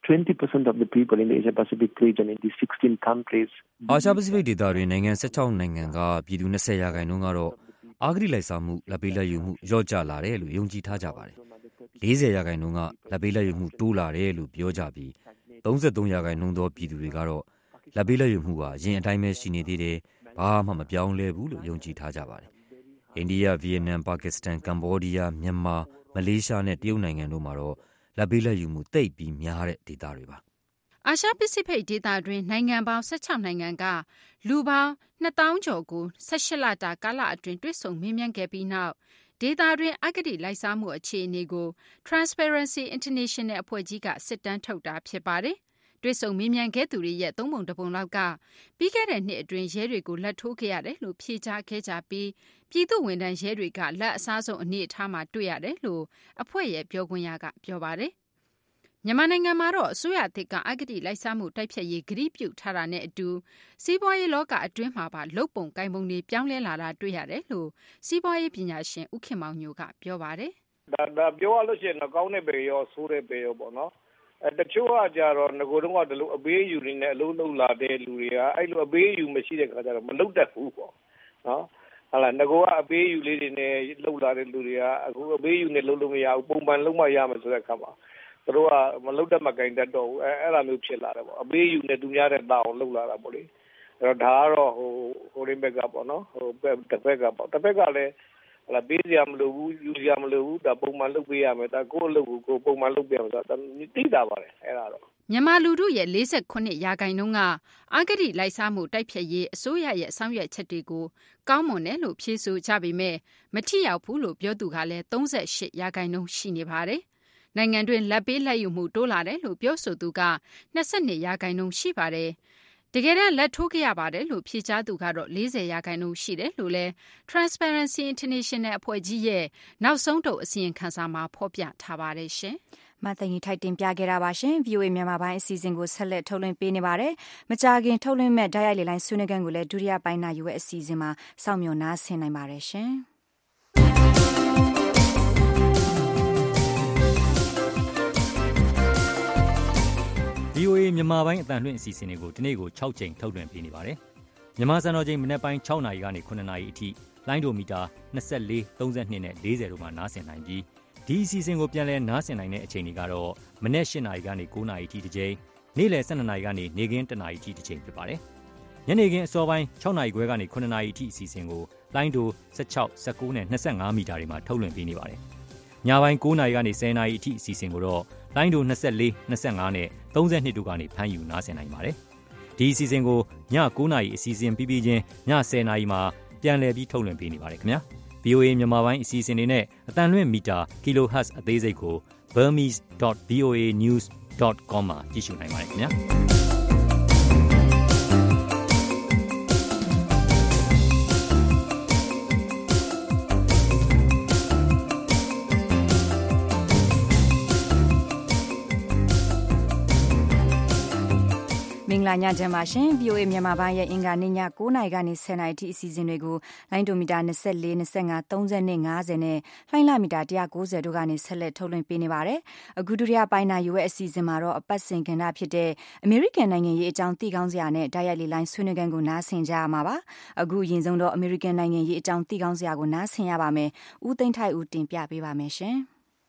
20% of the people in the Asia Pacific region in these 16 countries အာရှပစိဖိတ်ဒေသတွင်နိုင်ငံ16နိုင်ငံကပြည်သူ20%ကတော့အာဂတိလိုက်စားမှုလက်ပေးလက်ယူမှုလျော့ကျလာတယ်လို့ယုံကြည်ထားကြပါတယ်40%ကလက်ပေးလက်ယူမှုတိုးလာတယ်လို့ပြောကြပြီး33%သောပြည်သူတွေကတော့လက်ပေးလက်ယူမှုဟာအရင်အတိုင်းပဲရှိနေသေးတယ်ဘာမှမပြောင်းလဲဘူးလို့ယုံကြည်ထားကြပါတယ်အိန္ဒိယဗီယက်နမ်ပါကစ္စတန်ကမ္ဘောဒီးယားမြန်မာမလေးရှားနဲ့တရုတ်နိုင်ငံတို့မှာတော့လက်ပေးလက်ယူမှုတိတ်ပြီးများတဲ့ဒေသတွေပါအာရှပစိဖိတ်ဒေသတွင်းနိုင်ငံပေါင်း16နိုင်ငံကလူပေါင်း2000ကျော်ကို18လတာကာလအတွင်းတွေ့ဆုံမေးမြန်းခဲ့ပြီးနောက်ဒေသတွင်းအဂတိလိုက်စားမှုအခြေအနေကို Transparency International အဖွဲ့ကြီးကစစ်တမ်းထုတ်တာဖြစ်ပါတယ်။တွေ့ဆုံမေးမြန်းခဲ့သူတွေရဲ့3ပုံ1ပုံလောက်ကပြီးခဲ့တဲ့နှစ်အတွင်းရဲတွေကိုလက်ထိုးခဲ့ရတယ်လို့ဖြေကြားခဲ့ကြပြီးပြည်သူ့ဝန်ထမ်းရဲတွေကလက်အစားဆုံးအနေအထားမှာတွေ့ရတယ်လို့အဖွဲ့ရဲ့ပြောခွင့်ရကပြောပါတယ်။မြန်မာနိုင်ငံမှာတော့အစိုးရအသစ်ကအဂတိလိုက်စားမှုတိုက်ဖျက်ရေးဂရုပြုထားတာနဲ့အတူစီးပွားရေးလောကအတွင်းမှာပါလုပ်ပုံကိုင်ပုံတွေပြောင်းလဲလာတာတွေ့ရတယ်လို့စီးပွားရေးပညာရှင်ဦးခင်မောင်ညိုကပြောပါတယ်။ဒါပြောရလို့ရှိရင်တော့ကောင်းတဲ့ပေရောဆိုးတဲ့ပေရောပေါ့နော်။တချို့ကကြတော့ငကိုယ်တော့ကဒီလိုအပေးယူနေတဲ့အလုံးလုံးလာတဲ့လူတွေကအဲ့လိုအပေးယူမရှိတဲ့ခါကျတော့မလုပ်တတ်ဘူးပေါ့နော်။ဟာလာငကိုကအပေးယူလေးတွေနဲ့လှုပ်လာတဲ့လူတွေကအခုအပေးယူနဲ့လှုပ်လို့မရဘူးပုံမှန်လုံးမရမယ်ဆိုတဲ့အခါမှာသူတို့ကမလုတ်တတ်မကင်တတ်တော့ဘူးအဲ့ဒါမျိုးဖြစ်လာတယ်ပေါ့အပေးယူနေသူများတဲ့တာအောင်လှုပ်လာတာပေါ့လေအဲ့တော့ဒါကတော့ဟိုရင်းဘက်ကပေါ့နော်ဟိုတစ်ဖက်ကပေါ့တစ်ဖက်ကလည်းဟလာပေးစရာမလိုဘူးယူစရာမလိုဘူးဒါပုံမှန်လုပ်ပေးရမယ်ဒါကိုယ့်အလုပ်ကိုပုံမှန်လုပ်ပေးရမယ်ဆိုတာသိတာပါတယ်အဲ့ဒါတော့မြန်မာလူထုရဲ့48%ကအဂတိလိုက်စားမှုတိုက်ဖျက်ရေးအစိုးရရဲ့ဆောင်ရွက်ချက်တွေကိုကောင်းမွန်တယ်လို့ဖြေဆိုကြပေမဲ့မထိရောက်ဘူးလို့ပြောသူကလည်း38%ရှိနေပါတယ်နိုင်ငံတွင်လက်ပေးလက်ယူမှုတိုးလာတယ်လို့ပြောဆိုသူက22%ရှိပါတယ်။တကယ်တမ်းလက်ထိုးခဲ့ရပါတယ်လို့ဖြေကြားသူကတော့40%ရှိတယ်လို့လဲ Transparency International အဖွဲ့ကြီးရဲ့နောက်ဆုံးထုတ်အစီရင်ခံစာမှာဖော်ပြထားပါတယ်ရှင်။မသိင်္ဂီထိုက်တင်ပြခဲ့တာပါရှင်။ VOA မြန်မာပိုင်းအစီအစဉ်ကိုဆက်လက်ထုတ်လွှင့်ပေးနေပါတယ်။မကြာခင်ထုတ်လွှင့်မဲ့ဓာတ်ရိုက်လေလိုင်းဆွေးနွေးခန်းကိုလည်းဒုတိယပိုင်းနာယူရဲ့အစီအစဉ်မှာစောင့်မျှော်နားဆင်နိုင်ပါတယ်ရှင်။ VOA မြန်မာပိုင်းအတန်လွှင့်အစီအစဉ်တွေကိုဒီနေ့ကို6ချိန်ထုတ်လွှင့်ပေးနေပါတယ်။မြန်မာစံတော်ချိန်မနက်ပိုင်း6နာရီကနေ9နာရီအထိလိုင်းဒိုမီတာ24 32နဲ့40တို့မှာနားဆင်နိုင်ပြီးဒီအစီအစဉ်ကိုပြန်လည်နားဆင်နိုင်တဲ့အချိန်တွေကတော့မနက်8နာရီကနေ9နာရီအထိတစ်ချိန်နေ့လယ်12နာရီကနေနေ့ခင်း1နာရီအထိတစ်ချိန်ဖြစ်ပါတယ်။ညနေခင်းအစောပိုင်း6နာရီခွဲကနေ9နာရီအထိအစီအစဉ်ကိုလိုင်းဒို16 19နဲ့25မီတာတွေမှာထုတ်လွှင့်ပေးနေပါတယ်။ညပိုင်း9နာရီကနေ10နာရီအထိအစီအစဉ်ကိုတော့လိုင်းဒို24 25နဲ့32တို့ကနေဖမ်းယူနားဆင်နိုင်ပါတယ်။ဒီအစီအစဉ်ကိုည9နာရီအစီအစဉ်ပြီးပြီးချင်းည10နာရီမှာပြန်လည်ပြီးထုတ်လွှင့်ပေးနေပါတယ်ခင်ဗျာ။ VOA မြန်မာပိုင်းအစီအစဉ်တွေနဲ့အတန်လွင့်မီတာ kilohertz အသေးစိတ်ကို burmese.voanews.com မှာကြည့်ရှုနိုင်ပါတယ်ခင်ဗျာမင်္ဂလာညချမ်းပါရှင် VOA မြန်မာပိုင်းရဲ့အင်္ဂါနေ့ည9:00 နာရီကနေ10:00 နာရီထိအစီအစဉ်တွေကိုလိုင်းဒိုမီတာ24 25 30နဲ့50နဲ့လှိုင်းလမီတာ190တို့ကနေဆက်လက်ထုတ်လွှင့်ပေးနေပါတယ်။အခုဒုတိယပိုင်းနာယူရဲ့အစီအစဉ်မှာတော့အပတ်စဉ်ကဏ္ဍဖြစ်တဲ့အမေရိကန်နိုင်ငံရေးအကြောင်းသိကောင်းစရာနဲ့တိုက်ရိုက်လေလိုင်းဆွေးနွေးခန်းကိုနားဆင်ကြရမှာပါ။အခုအရင်ဆုံးတော့အမေရိကန်နိုင်ငံရေးအကြောင်းသိကောင်းစရာကိုနားဆင်ရပါမယ်။ဦးသိန်းထိုက်ဦးတင်ပြပေးပါမယ်ရှင်။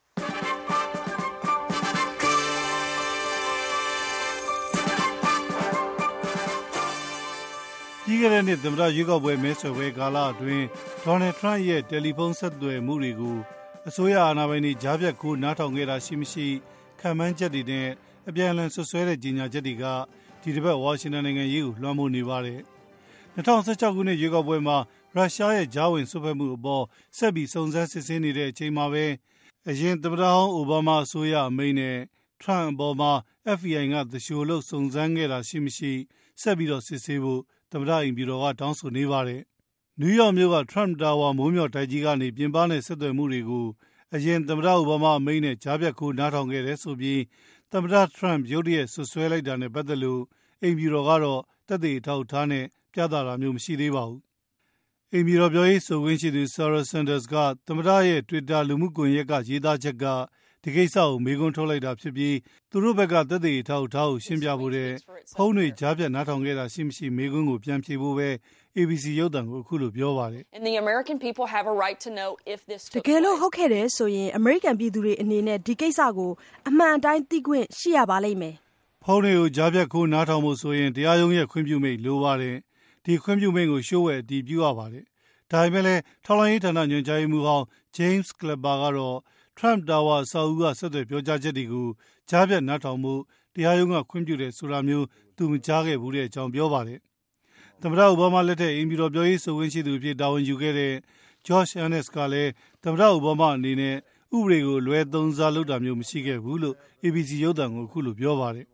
ပြီးခဲ့တဲ့နှစ်သမ္မတရွေးကောက်ပွဲမဲဆွယ်ပွဲကာလအတွင်းဒေါ်နယ်ထရန့်ရဲ့တယ်လီဖုန်းဆက်သွယ်မှုတွေကိုအစိုးရအာဏာပိုင်တွေကြားဖြတ်ခိုးနားထောင်ခဲ့တာရှိမရှိခံမှန်းချက်တွေနဲ့အပြန်အလှန်ဆွဆွဲတဲ့ကြေညာချက်တွေကဒီတစ်ပတ်ဝါရှင်တန်နိုင်ငံရေးကိုလွှမ်းမိုးနေပါတယ်။2016ခုနှစ်ရွေးကောက်ပွဲမှာရုရှားရဲ့ကြားဝင်ဆွတ်ဖက်မှုအပေါ်ဆက်ပြီးစုံစမ်းစစ်ဆေးနေတဲ့အချိန်မှာပဲအရင်သမ္မတဟောင်းအိုဘားမားအစိုးရအမိန့်နဲ့ထရန့်အပေါ်မှာ FBI ကသရှိုလ်လုပ်စုံစမ်းခဲ့တာရှိမရှိဆက်ပြီးတော့စစ်ဆေးဖို့သမ္မတအိမ်ဖြူတော်ကတောင်းဆိုနေပါတယ်။နယူးယောက်မြို့က Trump Tower မိုးမျှော်တိုက်ကြီးကနေပြင်ပနဲ့ဆက်သွယ်မှုတွေကိုအရင်သမ္မတအိုဘားမားအမိန့်နဲ့ကြားဖြတ်ခိုးနားထောင်ခဲ့တယ်ဆိုပြီးသမ္မတ Trump ရုတ်တရက်ဆွဆွဲလိုက်တာနဲ့ပတ်သက်လို့အိမ်ဖြူတော်ကတော့သက်သေအထောက်အထားနဲ့ပြသတာမျိုးမရှိသေးပါဘူး။အိမ်ဖြူတော်ပြောရေးဆိုခွင့်ရှိသူ Sarah Sanders ကသမ္မတရဲ့ Twitter လူမှုကွန်ရက်ကရေးသားချက်ကဒီကိစ္စကိုမေးခွန်းထုတ်လိုက်တာဖြစ်ပြီးသူတို့ဘက်ကသက်သေအထောက်အထားကိုရှင်းပြဖို့တဲ့ဖုန်းတွေကြားဖြတ်နားထောင်ခဲ့တာရှိမရှိမေးခွန်းကိုပြန်ဖြေဖို့ပဲ ABC ရုပ်သံကိုအခုလိုပြောပါတယ်။တကယ်လို့ဟုတ်ခဲ့တယ်ဆိုရင်အမေရိကန်ပြည်သူတွေအနေနဲ့ဒီကိစ္စကိုအမှန်အတိုင်းသိခွင့်ရှိရပါလိမ့်မယ်။ဖုန်းတွေကိုကြားဖြတ်ခိုးနားထောင်ဖို့ဆိုရင်တရားရုံးရဲ့ခွင့်ပြုမိန့်လိုပါတယ်။ဒီခွင့်ပြုမိန့်ကိုလျှို့ဝှက်အတည်ပြုရပါတယ်။ဒါပေမဲ့လည်းထောက်လှမ်းရေးဌာနညွှန်ကြားရေးမှူးဟောင်း James Clapper ကတော့Trump Tower အဆောက်အဦကဆက်သွယ်ပြောကြားချက်တွေကိုကြားဖြတ်နားထောင်မှုတရားရုံးကခွင့်ပြုတယ်ဆိုတာမျိုးသူမကြားခဲ့ဘူးတဲ့အကြောင်းပြောပါတယ်။သမ္မတအိုဘားမားလက်ထက်အိမ်ဖြူတော်ပြောရေးဆိုခွင့်ရှိသူအဖြစ်တာဝန်ယူခဲ့တဲ့ Josh Earnest ကလည်းသမ္မတအိုဘားမားအနေနဲ့ဥပဒေကိုလွဲသုံးစားလုပ်တာမျိုးမရှိခဲ့ဘူးလို့ ABC ရုပ်သံကိုအခုလိုပြောပါတယ်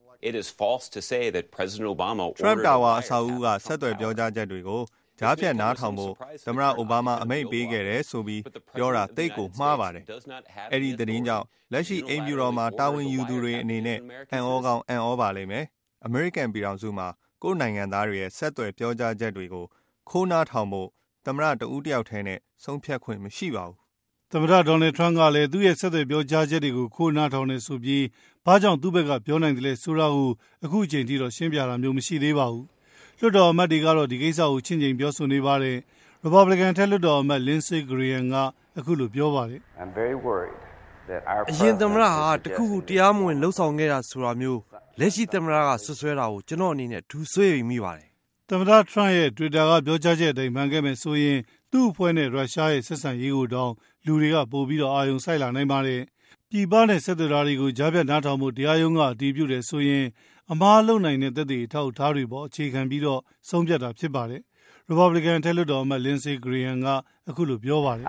။ Trump Tower အဆောက်အဦကဆက်သွယ်ပြောကြားချက်တွေကိုကြားဖြတ်နားထောင်ဖို့သမ္မတအိုဘားမားအမိန့်ပေးခဲ့တယ်ဆိုပြီးပြောတာသိပ်ကိုမှားပါတယ်။အဲ့ဒီသတင်းကြောင့်လက်ရှိအိမ်ဖြူတော်မှာတာဝန်ယူသူတွေအနေနဲ့အံ့ဩကောင်းအံ့ဩပါလိမ့်မယ်။ အမေရိကန်ပြည်ထောင်စုမှာကိုယ်နိုင်ငံသားတွေရဲ့ဆက်သွယ်ပြောကြားချက်တွေကိုခိုးနားထောင်ဖို့သမ္မတတဦးတယောက်တည်းနဲ့ဆုံးဖြတ်ခွင့်မရှိပါဘူး။သမ္မတဒေါ်နယ်ထရန့်ကလည်းသူ့ရဲ့ဆက်သွယ်ပြောကြားချက်တွေကိုခိုးနားထောင်နေဆိုပြီးဘာကြောင့်သူ့ဘက်ကပြောနိုင်တယ်လဲဆိုတာကိုအခုအချိန်ထိတော့ရှင်းပြတာမျိုးမရှိသေးပါဘူး။လွှတ်တော်အမတ်တွေကတော့ဒီကိစ္စကိုချင့်ချိန်ပြောဆိုနေပါတယ်။ Republican ထက်လွှတ်တော်အမတ် Lindsey Graham ကအခုလိုပြောပါတယ်။အရင်သမ္မတဟာတခုခုတရားမဝင်လှုပ်ဆောင်ခဲ့တာဆိုတာမျိုးလက်ရှိသမ္မတကဆွဆွဲတာကိုကျွန်တော်အနေနဲ့ထူးဆွေးမိပါတယ်။သမ္မတ Trump ရဲ့ Twitter ကပြောကြားချက်အတိုင်းမှန်ခဲ့မယ်ဆိုရင်သူ့အဖွဲ့နဲ့ရုရှားရဲ့ဆက်ဆံရေးကိုတောင်လူတွေကပိုပြီးတော့အာရုံစိုက်လာနိုင်ပါတယ်။ပြည်ပနဲ့ဆက်သွယ်တာတွေကိုကြားဖြတ်နားထောင်မှုတရားရုံးကအတည်ပြုတယ်ဆိုရင်အမှားလုပ်နိုင်တဲ့သက်သေအထောက်အထားတွေပေါ်အခြေခံပြီးတော့ဆုံးဖြတ်တာဖြစ်ပါတယ်။ Republican ထက်လွှတ်တော်အမတ် Lindsey Graham ကအခုလိုပြောပါတယ်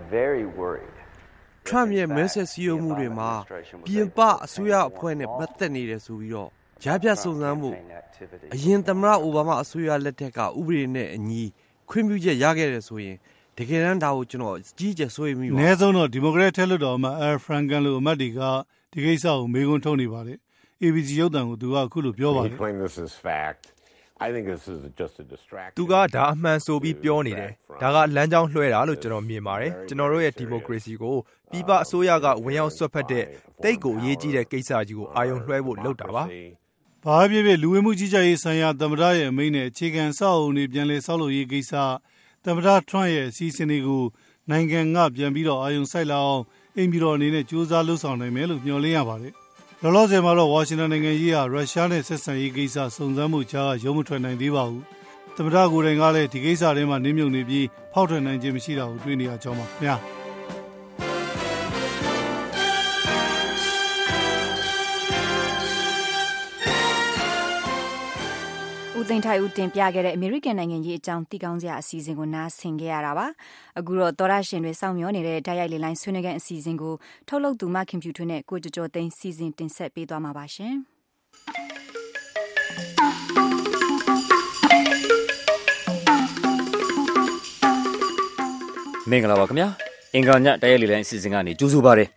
။ Trump ရဲ့မဲဆွယ်စည်းရုံးမှုတွေမှာပြင်ပအစိုးရအဖွဲ့နဲ့ပတ်သက်နေတယ်ဆိုပြီးတော့ကြားဖြတ်စုံစမ်းမှုအရင်သမ္မတအိုဘားမားအစိုးရလက်ထက်ကဥပဒေနဲ့အညီခွင့်ပြုချက်ရခဲ့တယ်ဆိုရင်တကယ်တမ်းဒါကိုကျွန်တော်ကြီးကျယ်စိုးရိမ်မိပါအနည်းဆုံးတော့ Democrat ထက်လွှတ်တော်အမတ် Al Franken လိုအမတ်တွေကဒီကိစ္စကိုမေးခွန်းထုတ်နေပါတယ်။ ABC ရုပ်သံကိုသူကအခုလိုပြောပါတယ်သူကဒါအမှန်ဆိုပြီးပြောနေတယ်ဒါကလမ်းကြောင်းလွှဲတာလို့ကျွန်တော်မြင်ပါတယ်ကျွန်တော်တို့ရဲ့ဒီမိုကရေစီကိုပြည်ပအစိုးရကဝင်ရောက်ဆွတ်ဖက်တဲ့တိတ်ကိုအရေးကြီးတဲ့ကိစ္စကြီးကိုအာရုံလွှဲဖို့လုပ်တာပါဘာဖြစ်ဖြစ်လူဝင်မှုကြီးကြပ်ရေးဆိုင်ရာသမ္မတရဲ့အမိန့်နဲ့အခြေခံအဆောက်အအုံတွေပြန်လည်ဆောက်လုပ်ရေးကိစ္စသမ္မတ Trump ရဲ့အစီအစဉ်တွေကိုနိုင်ငံကပြန်ပြီးတော့အာရုံစိုက်လာအောင်အိမ်ပြည်တော်အနေနဲ့ကြိုးစားလှုပ်ဆောင်နိုင်မယ်လို့မျှော်လင့်ရပါတယ်။လောလောဆယ်မှာတော့ဝါရှင်တန်နိုင်ငံကြီးဟာရုရှားနဲ့ဆက်ဆံရေးကိစ္စစုံစမ်းမှုကြားရုံးမထွက်နိုင်သေးပါဘူး။သမ္မတကိုယ်တိုင်ကလည်းဒီကိစ္စတွေမှာနင်းမြုပ်နေပြီးဖောက်ထွက်နိုင်ခြင်းမရှိတာကိုတွေ့နေရကြောင်းပါခင်ဗျာ။ဥဦးသိန်းထိုက်ဦးတင်ပြခဲ့တဲ့အမေရိကန်နိုင်ငံရေးအကြောင်းသိကောင်းစရာအစီအစဉ်ကိုနားဆင်ခဲ့ရတာပါအခုတော့သောရရှင်တွေစောင့်မျှော်နေတဲ့တိုက်ရိုက်လေလိုင်းဆွေးနွေးခန်းအစီအစဉ်ကိုထုတ်လုပ်သူမခင်ဖြူထွန်းနဲ့ကိုကျော်ကျော်သိန်းစီစဉ်တင်ဆက်ပေးသွားမှာပါရှင်မင်္ဂလာပါခင်ဗျာအင်္ဂါညတိုက်ရိုက်လေလိုင်းအစီအစဉ်ကနေကြိုဆိုပါရစေ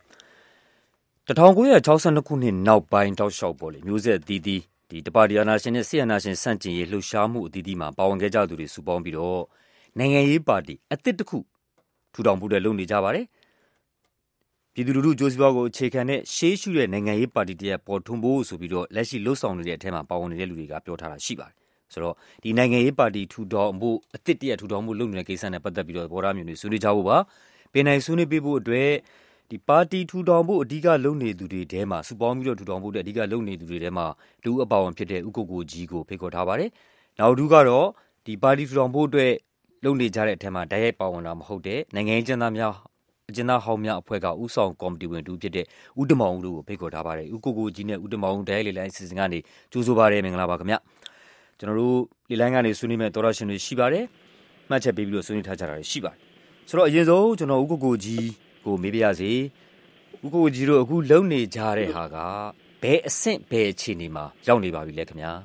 1962ခုနှစ်နောက်ပိုင်းတောက်လျှောက်ပေါ်လေမျိုးဆက်အသီးသီးဒီတပါတီအာဏာရှင်နဲ့ဆီယနာရှင်စန့်ကျင်ရေးလှုပ်ရှားမှုအသီးသီးမှာပါဝင်ခဲ့ကြသူတွေစုပေါင်းပြီးတော့နိုင်ငံရေးပါတီအသစ်တစ်ခုထူထောင်ဖို့လုပ်နေကြပါတယ်ပြည်သူလူထုကြိုးစပွားကိုအခြေခံတဲ့ရှေးရှုတဲ့နိုင်ငံရေးပါတီတရက်ပေါ်ထွန်းဖို့ဆိုပြီးတော့လက်ရှိလှုပ်ဆောင်နေတဲ့အထက်မှာပါဝင်နေတဲ့လူတွေကပြောထားတာရှိပါတယ်ဆိုတော့ဒီနိုင်ငံရေးပါတီထူထောင်ဖို့အသစ်တရက်ထူထောင်ဖို့လုပ်နေတဲ့ကိစ္စနဲ့ပတ်သက်ပြီးတော့ဘောရမျိုးတွေဆွေးနွေးကြဖို့ပါပြည်နိုင်ဆွေးနွေးပေးဖို့အတွက်ဒီပါတီထူထောင်ဖို့အဓိကလုပ်နေသူတွေထဲမှာစုပေါင်းပြီးတော့ထူထောင်ဖို့အဓိကလုပ်နေသူတွေထဲမှာလူအပါဝင်ဖြစ်တဲ့ဥက္ကိုကြီးကိုဖိတ်ခေါ်ထားပါတယ်နောက်တစ်ခုကတော့ဒီပါတီထူထောင်ဖို့အတွက်လုပ်နေကြတဲ့အထက်မှာတိုက်ရိုက်ပါဝင်တာမဟုတ်တဲ့နိုင်ငံရေးကျန်းသားများအကျဉ်းသားဟောင်းများအဖွဲ့ကဥဆောင်ကော်မတီဝင်တူဖြစ်တဲ့ဦးတမောင်ဦးတို့ကိုဖိတ်ခေါ်ထားပါတယ်ဥက္ကိုကြီးနဲ့ဦးတမောင်ဦးတိုက်ရိုက်လေလိုင်းအစီအစဉ်ကနေကြိုးဆိုပါတယ်မင်္ဂလာပါခင်ဗျကျွန်တော်တို့လေလိုင်းကနေဆွေးနွေးမဲ့သောရရှင်တွေရှိပါတယ်မှတ်ချက်ပေးပြီးတော့ဆွေးနွေးထားကြတာရှိပါတယ်ဆိုတော့အရင်ဆုံးကျွန်တော်ဥက္ကိုကြီးကိုမေးပြရစီဥက္ကိုကြီးတို့အခုလုံနေကြတဲ့ဟာကဘယ်အဆင့်ဘယ်အခြေအနေမှာရောက်နေပါပြီလဲခင်ဗျာ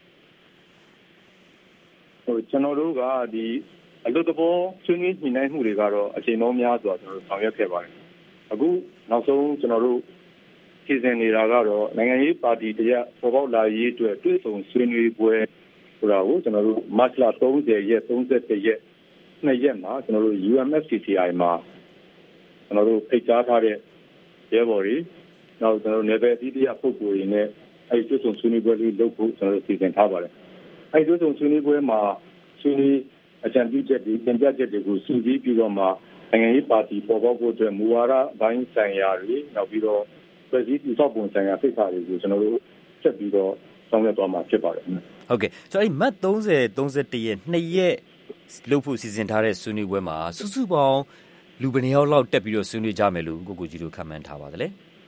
ကျွန်တော်တို့ကဒီအလုပ်သဘောဆွေးနွေးညှိနှိုင်းမှုတွေကတော့အချိန်ပေါင်းများစွာကျွန်တော်တို့ဆောင်ရွက်ခဲ့ပါတယ်အခုနောက်ဆုံးကျွန်တော်တို့စီစဉ်နေတာကတော့နိုင်ငံရေးပါတီတရက်ပေါ်ပေါက်လာရေးအတွက်တွေ့ဆုံဆွေးနွေးပွဲဆိုတာကိုကျွန်တော်တို့မတ်လ30ရက်31ရက်2ရက်မှာကျွန်တော်တို့ UMFCCI မှာကျွန်တော်တို့ဖိတ်ကြားထားတဲ့ရဲဘော်တွေနောက်ကျွန်တော်တို့နယ်ပယ်အသီးသီးပုဂ္ဂိုလ်တွေနဲ့အဲဒီတွေ့ဆုံဆွေးနွေးပွဲလေးလုပ်ဖို့ကျွန်တော်တို့စီစဉ်ထားပါတယ်အဲဒီတွေ့ဆုံဆွေးနွေးပွဲမှာဆွေးနွေးအကြံပြုချက်တွေတင်ပြချက်တွေကိုစုစည်းပြီးတော့မှနိုင်ငံရေးပါတီပေါ်ပေါက်ဖို့အတွက်မူဝါဒပိုင်းဆိုင်ရာတွေနောက်ပြီးတော့ပြည်စည်းတည်ဆောက်ပုံဆိုင်ရာဖိတ်စာတွေကိုကျွန်တော်တို့ဆက်ပြီးတော့ဆောင်ရွက်သွားမှာဖြစ်ပါတယ်ဟုတ်ကဲ့ဆိုတော့အဲဒီမတ်30 31ရက်2ရက်လုပ်ဖို့စီစဉ်ထားတဲ့ဆွေးနွေးပွဲမှာစုစုပေါင်းလူဘယ်နှယောက်လောက်တက်ပြီးတော့ဆွေးနွေးကြမယ်လို့ကိုကြီးတို့ခန့်မှန်းထားပါတယ်လေ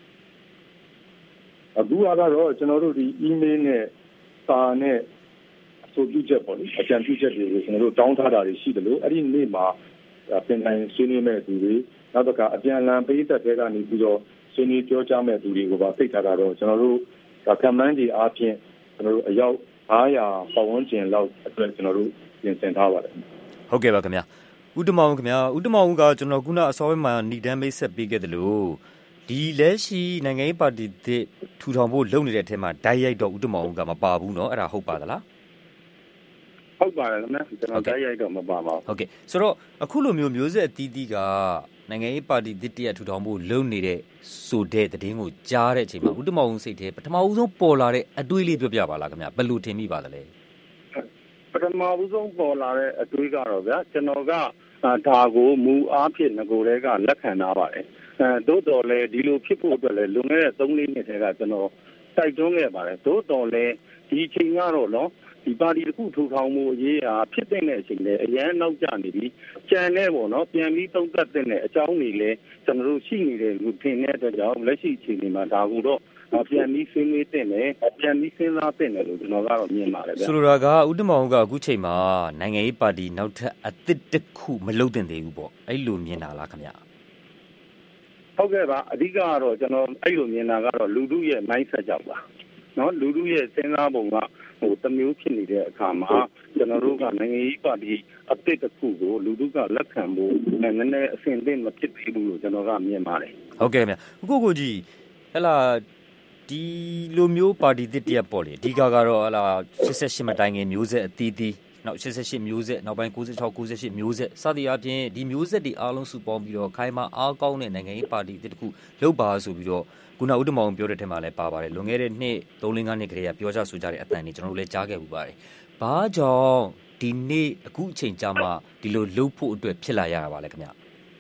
အခုကတော့ကျွန်တော်တို့ဒီ email နဲ့စာနဲ့အဆိုပြုချက်ပေါ့လေအကြံပြုချက်တွေကိုကျွန်တော်တို့တောင်းထားတာတွေရှိတယ်လို့အဲ့ဒီနေ့မှာပြင်နိုင်ဆွေးနွေးမဲ့သူတွေနောက်တစ်ခါအပြန်အလှန်ပေးသက်တဲ့ကနေပြီးတော့ဆွေးနွေးပြောကြားမဲ့သူတွေကိုပါဖိတ်ထားတာတော့ကျွန်တော်တို့ကမ္ဘာ့ကြီးအားဖြင့်ကျွန်တော်တို့အယောက်900ပတ်ဝန်းကျင်လောက်အတွက်ကျွန်တော်တို့ပြင်ဆင်ထားပါတယ်ဟုတ်ကဲ့ပါခင်ဗျာဦးတမောင်ခင်ဗျာဦးတမောင်ကကျွန်တော်ခုနအစောပိုင်းမှာဏိဒန်းမိတ်ဆက်ပေးခဲ့တယ်လို့ဒီလက်ရှိနိုင်ငံရေးပါတီတွေထူထောင်ဖို့လုပ်နေတဲ့အထက်မှာဓာတ်ရိုက်တော့ဦးတမောင်ကမပါဘူးเนาะအဲ့ဒါဟုတ်ပါသလားဟုတ်ပါတယ်ခင်ဗျာကျွန်တော်ဓာတ်ရိုက်တော့မပါပါဘူးဟုတ်ကဲ့ဆိုတော့အခုလိုမျိုးဆက်အသီးသီးကနိုင်ငံရေးပါတီတစ်တရထူထောင်ဖို့လုပ်နေတဲ့ဆိုတဲ့သတင်းကိုကြားတဲ့အချိန်မှာဦးတမောင်စိတ်ထဲပထမဦးဆုံးပေါ်လာတဲ့အတွေးလေးပြောပြပါလားခင်ဗျာဘယ်လိုထင်မိပါသလဲပထမဦးဆုံးပေါ်လာတဲ့အတွေးကတော့ဗျာကျွန်တော်ကဒါကိုမူအားဖြင့်ငကိုယ်တွေကလက်ခံထားပါတယ်သို့တော်လည်းဒီလိုဖြစ်ဖို့အတွက်လည်းလွန်ခဲ့တဲ့3-4နှစ်တည်းကကျွန်တော်တိုက်တွန်းခဲ့ပါတယ်သို့တော်လည်းဒီအချိန်ကတော့နော်ဒီပါတီတစ်ခုထူထောင်မှုအရေးဟာဖြစ်တဲ့အချိန်နဲ့အရန်နောက်ကျနေပြီကြံနေပေါ့နော်ပြန်ပြီးသုံးသပ်တဲ့အကြောင်းတွေလည်းကျွန်တော်တို့ရှိနေတဲ့လူထင်တဲ့အတွက်ကြောင့်လက်ရှိအချိန်ဒီမှာဒါကိုတော့ပြန်ပြီးဆွေးနွေးတဲ့နဲ့ပြန်ပြီးစဉ်းစားတဲ့နဲ့လို့ကျွန်တော်ကတော့မြင်ပါတယ်ဗျဆိုလိုတာကဦးတမောင်ကအခုချိန်မှာနိုင်ငံရေးပါတီနောက်ထပ်အသစ်တစ်ခုမလုပ်သင့်သေးဘူးပေါ့အဲ့လိုမြင်တာလားခင်ဗျဟုတ်ကဲ့ပါအဓိကကတော့ကျွန်တော်အဲ့လိုမြင်တာကတော့လူထုရဲ့ mindset ကြောင့်ပါနော်လူထုရဲ့စဉ်းစားပုံကတမျိုးဖြစ်နေတဲ့အခါမှာကျွန်တော်တို့ကနိုင်ငံရေးပါတီအသစ်တစ်ခုကိုလူထုကလက်ခံဖို့နည်းနည်းအဆင်သင့်မဖြစ်သေးဘူးလို့ကျွန်တော်ကမြင်ပါတယ်ဟုတ်ကဲ့ဗျကိုကြီးဟဲ့လားဒီလိုမျိုးပါတီတစ်တရက်ပေါ့လေအဓိကကတော့ဟဲ့လား88မတိုင်ခင်မျိုးဆက်အသီးသီးနောက်88မျိုးဆက်နောက်ပိုင်း96 98မျိုးဆက်စသည်အပြင်ဒီမျိုးဆက်တွေအားလုံးစုပေါင်းပြီးတော့ခိုင်မာအားကောင်းတဲ့နိုင်ငံရေးပါတီတစ်ခုလုပ်ပါဆိုပြီးတော့ခုနဦးတမောင်ပြောတဲ့ထဲမှာလည်းပါပါတယ်လွန်ခဲ့တဲ့နှစ်3-5နှစ်ကလေးကပြောကြဆိုကြတဲ့အတန်တွေကျွန်တော်တို့လည်းကြားခဲ့ပူပါတယ်ဘာကြောင့်ဒီနေ့အခုအချိန်ကြာမှဒီလိုလုပ်ဖို့အတွက်ဖြစ်လာရတာပါလဲခင်ဗျ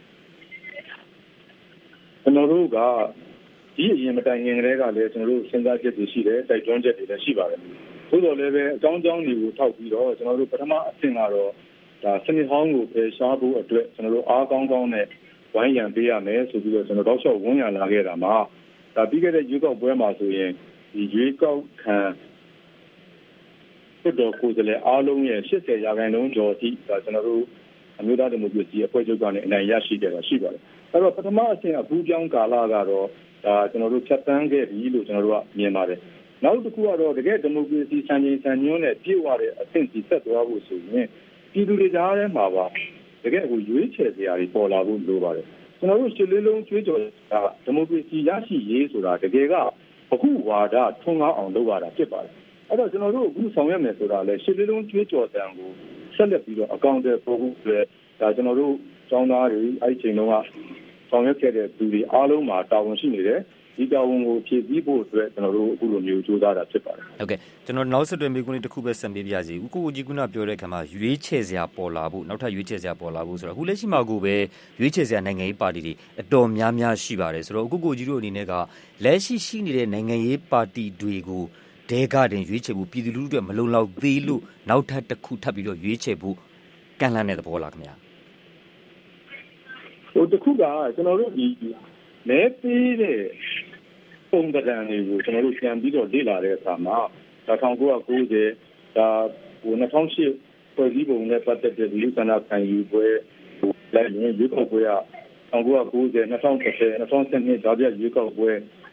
ကျွန်တော်တို့ကဒီအရင်မတိုင်ခင်ကလေးကလည်းကျွန်တော်တို့စဉ်းစားချက်တွေရှိတယ်တိုက်တွန်းချက်တွေလည်းရှိပါတယ်သို့တော်လည်းပဲအကြောင်းတွေကိုထောက်ပြီးတော့ကျွန်တော်တို့ပထမအဆင့်ကတော့ဒါစနစ်ဟောင်းကိုဖယ်ရှားဖို့အတွက်ကျွန်တော်တို့အားကောင်းကောင်းနဲ့ဝိုင်းရံပေးရမယ်ဆိုပြီးတော့ကျွန်တော်တို့တော့ဝန်ရလာခဲ့တာမှာဒါပြီးခဲ့တဲ့ရွေးကောက်ပွဲမှာဆိုရင်ဒီရွေးကောက်ခံလွှတ်တော်ကိုယ်စားလှယ်အားလုံးရဲ့80%ကျော်အထိကျွန်တော်တို့အမျိုးသားဒီမိုကရေစီအဖွဲ့ချုပ်ကနေအနိုင်ရရှိခဲ့တာရှိပါတယ်အဲ့တော့ပထမအဆင့်အပူးပြောင်းကာလကတော့ကျွန်တော်တို့ဖြတ်တန်းခဲ့ပြီလို့ကျွန်တော်တို့ကမြင်ပါတယ်နောက်တစ်ခုကတော့တကယ်ဒီမိုကရေစီစံချိန်စံညွှန်းနဲ့ပြည့်ဝတဲ့အဆင့်ကြီးဆက်သွားဖို့ဆိုရင်ပြည်သူတွေကြားထဲမှာပါတကယ်ကိုရွေးချယ်စရာတွေပေါ်လာဖို့လိုပါတယ်ကျွန်တော်တို့ရှစ်လေးလုံးကျွေးကြော်တာဒီမိုကရေစီရရှိရေးဆိုတာတကယ်ကအခုဝါဒထွန်းကားအောင်လုပ်ရတာဖြစ်ပါတယ်အဲ့တော့ကျွန်တော်တို့အခုဆောင်ရွက်မယ်ဆိုတာလဲရှစ်လေးလုံးကျွေးကြော်တံကိုဆက်လက်ပြီးတော့အကောင့်တွေပို့ဖို့အတွက်ဒါကျွန်တော်တို့ကျောင်းသားတွေအဲ့ဒီချိန်တုန်းကဆောင်ရွက်ခဲ့တဲ့သူတွေအားလုံးမှာတာဝန်ရှိနေတယ်ဒီတာဝန်ကိုဖြည့်ဆည်းဖို့အတွက်ကျွန်တော်တို့အခုလိုမျိုးကြိုးစားတာဖြစ်ပါတယ်ဟုတ်ကဲ့ကျွန်တော်နောက်ဆက်တွဲမိကုန်းလေးတစ်ခုပဲဆက်ပေးပြစီဦးကိုကြီးကပြောတဲ့ခါမှာရွေးချယ်စရာပေါ်လာဖို့နောက်ထပ်ရွေးချယ်စရာပေါ်လာဖို့ဆိုတော့အခုလက်ရှိမှာကိုပဲရွေးချယ်စရာနိုင်ငံရေးပါတီတွေအတော်များများရှိပါတယ်ဆိုတော့ကိုကြီးတို့အနေနဲ့ကလက်ရှိနေတဲ့နိုင်ငံရေးပါတီတွေကိုဒဲကတင်ရွေးချယ်ဖို့ပြည်သူလူထုတွေမလုံလောက်သေးလို့နောက်ထပ်တစ်ခုထပ်ပြီးတော့ရွေးချယ်ဖို့ကန့်လန့်တဲ့သဘောလားခင်ဗျာဟိုတစ်ခုကကျွန်တော်တို့ဒီမဲပေးတဲ့ပုံစံတွေကိုကျွန်တော်တို့ပြန်ပြီးတော့လေ့လာတဲ့အခါမှာ1990ဒါဟို2008ဖွဲ့စည်းပုံနဲ့ပတ်သက်တဲ့လူ့ဆန္ဒခံယူပွဲလည်းရွေးကောက်ပွဲက1990 2010 2012ဒါပြရွေးကောက်ပွဲ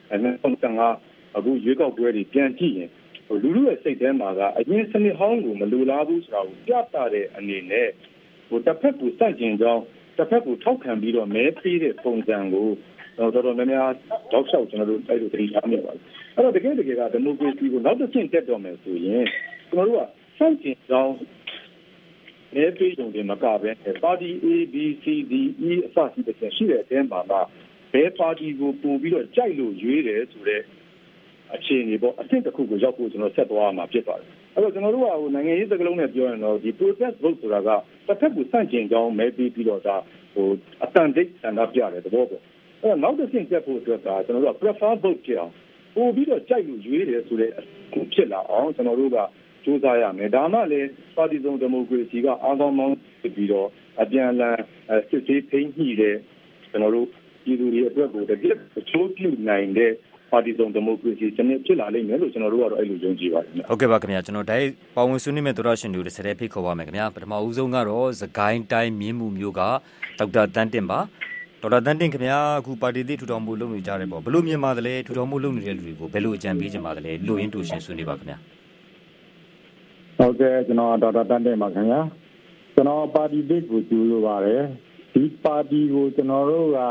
2015အခုရွေးကောက်ပွဲတွေပြန်ကြည့်ရင်လူလူရဲ့စိတ်ထဲမှာကအရင်စနစ်ဟောင်းကိုမလိုလားဘူးဆိုတာကိုပြသတဲ့အနေနဲ့ဟိုတစ်ဖက်ကိုစန့်ကျင်ကြောင်းတစ်ဖက်ကိုထောက်ခံပြီးတော့မဲပေးတဲ့ပုံစံကိုတော်တော်များများတောက်လျှောက်ကျွန်တော်တို့အဲ့လိုသတိထားမိပါတယ်အဲ့တော့တကယ်ကဒီမိုကရေစီကိုနောက်တစ်ဆင့်တက်တော့မယ်ဆိုရင်ကျွန်တော်တို့ကစန့်ကျင်ကြောင်းမဲပေးကြုံတယ်မကပဲပါတီ A B C D E အစရှိတဲ့ရှိတဲ့အတင်းမှာဘယ်ပါတီကိုပို့ပြီးတော့ကြိုက်လို့ရွေးတယ်ဆိုတဲ့အခြေအနေပေါ့အဆင့်တစ်ခုကိုရောက်ဖို့ကျွန်တော်ဆက်သွားမှာဖြစ်ပါတယ်အဲ့တော့ကျွန်တော်တို့ကဟိုနိုင်ငံရေးစကားလုံးနဲ့ပြောရင်တော့ဒီ protest vote ဆိုတာကတစ်ဖက်ကိုစန့်ကျင်ကြောင်းမဲပေးပြီးတော့ဒါဟိုအတန်တိတ်ဆန္ဒပြတယ်တဘောပေါ့အဲ့တော့နောက်တစ်ဆင့်တက်ဖို့အတွက်ကကျွန်တော်တို့က prefer vote ဖြစ်အောင်ပို့ပြီးတော့ကြိုက်လို့ရွေးတယ်ဆိုတဲ့ဖြစ်လာအောင်ကျွန်တော်တို့ကစူးစမ်းရမယ်ဒါမှလည်းပါတီစုံဒီမိုကရေစီကအားကောင်းမောင်းပြီးတော့အပြန်အလှန်စစ်ဆေးထိန်းညှိတဲ့ကျွန်တော်တို့ပြည်သူတွေအတွက်ကိုတကယ်အကျိုးပြုနိုင်တဲ့ပါတီစုံဒီမိုကရေစီစနစ်ဖြစ်လာလိမ့်မယ်လို့ကျွန်တော်တို့ကတော့အဲ့လိုယုံကြည်ပါတယ်ဟုတ်ကဲ့ပါခင်ဗျာကျွန်တော်ဒါပါဝင်ဆွေးနွေးမဲ့သောရရှင်တို့တစ်ဆက်တည်းဖိတ်ခေါ်ပါမယ်ခင်ဗျာပထမဦးဆုံးကတော့စကိုင်းတိုင်းမြင်းမှုမျိုးကဒေါက်တာတန်းတင်ပါဒေါက်တာတန်းတင်ခင်ဗျာအခုပါတီသစ်ထူထောင်မှုလုပ်နေကြတယ်ပေါ့ဘယ်လိုမြင်ပါတယ်လဲထူထောင်မှုလုပ်နေတဲ့လူတွေကိုဘယ်လိုအကြံပေးချင်ပါတယ်လဲလူရင်းတူရှင်ဆွေးနွေးပါခင်ဗျာဟုတ်ကဲ့ကျွန်တော်ဒေါက်တာတန်းတင်ပါခင်ဗျာကျွန်တော်ပါတီသစ်ကိုကြိုးလိုပါတယ်ဒီပါတီကိုကျွန်တော်တို့က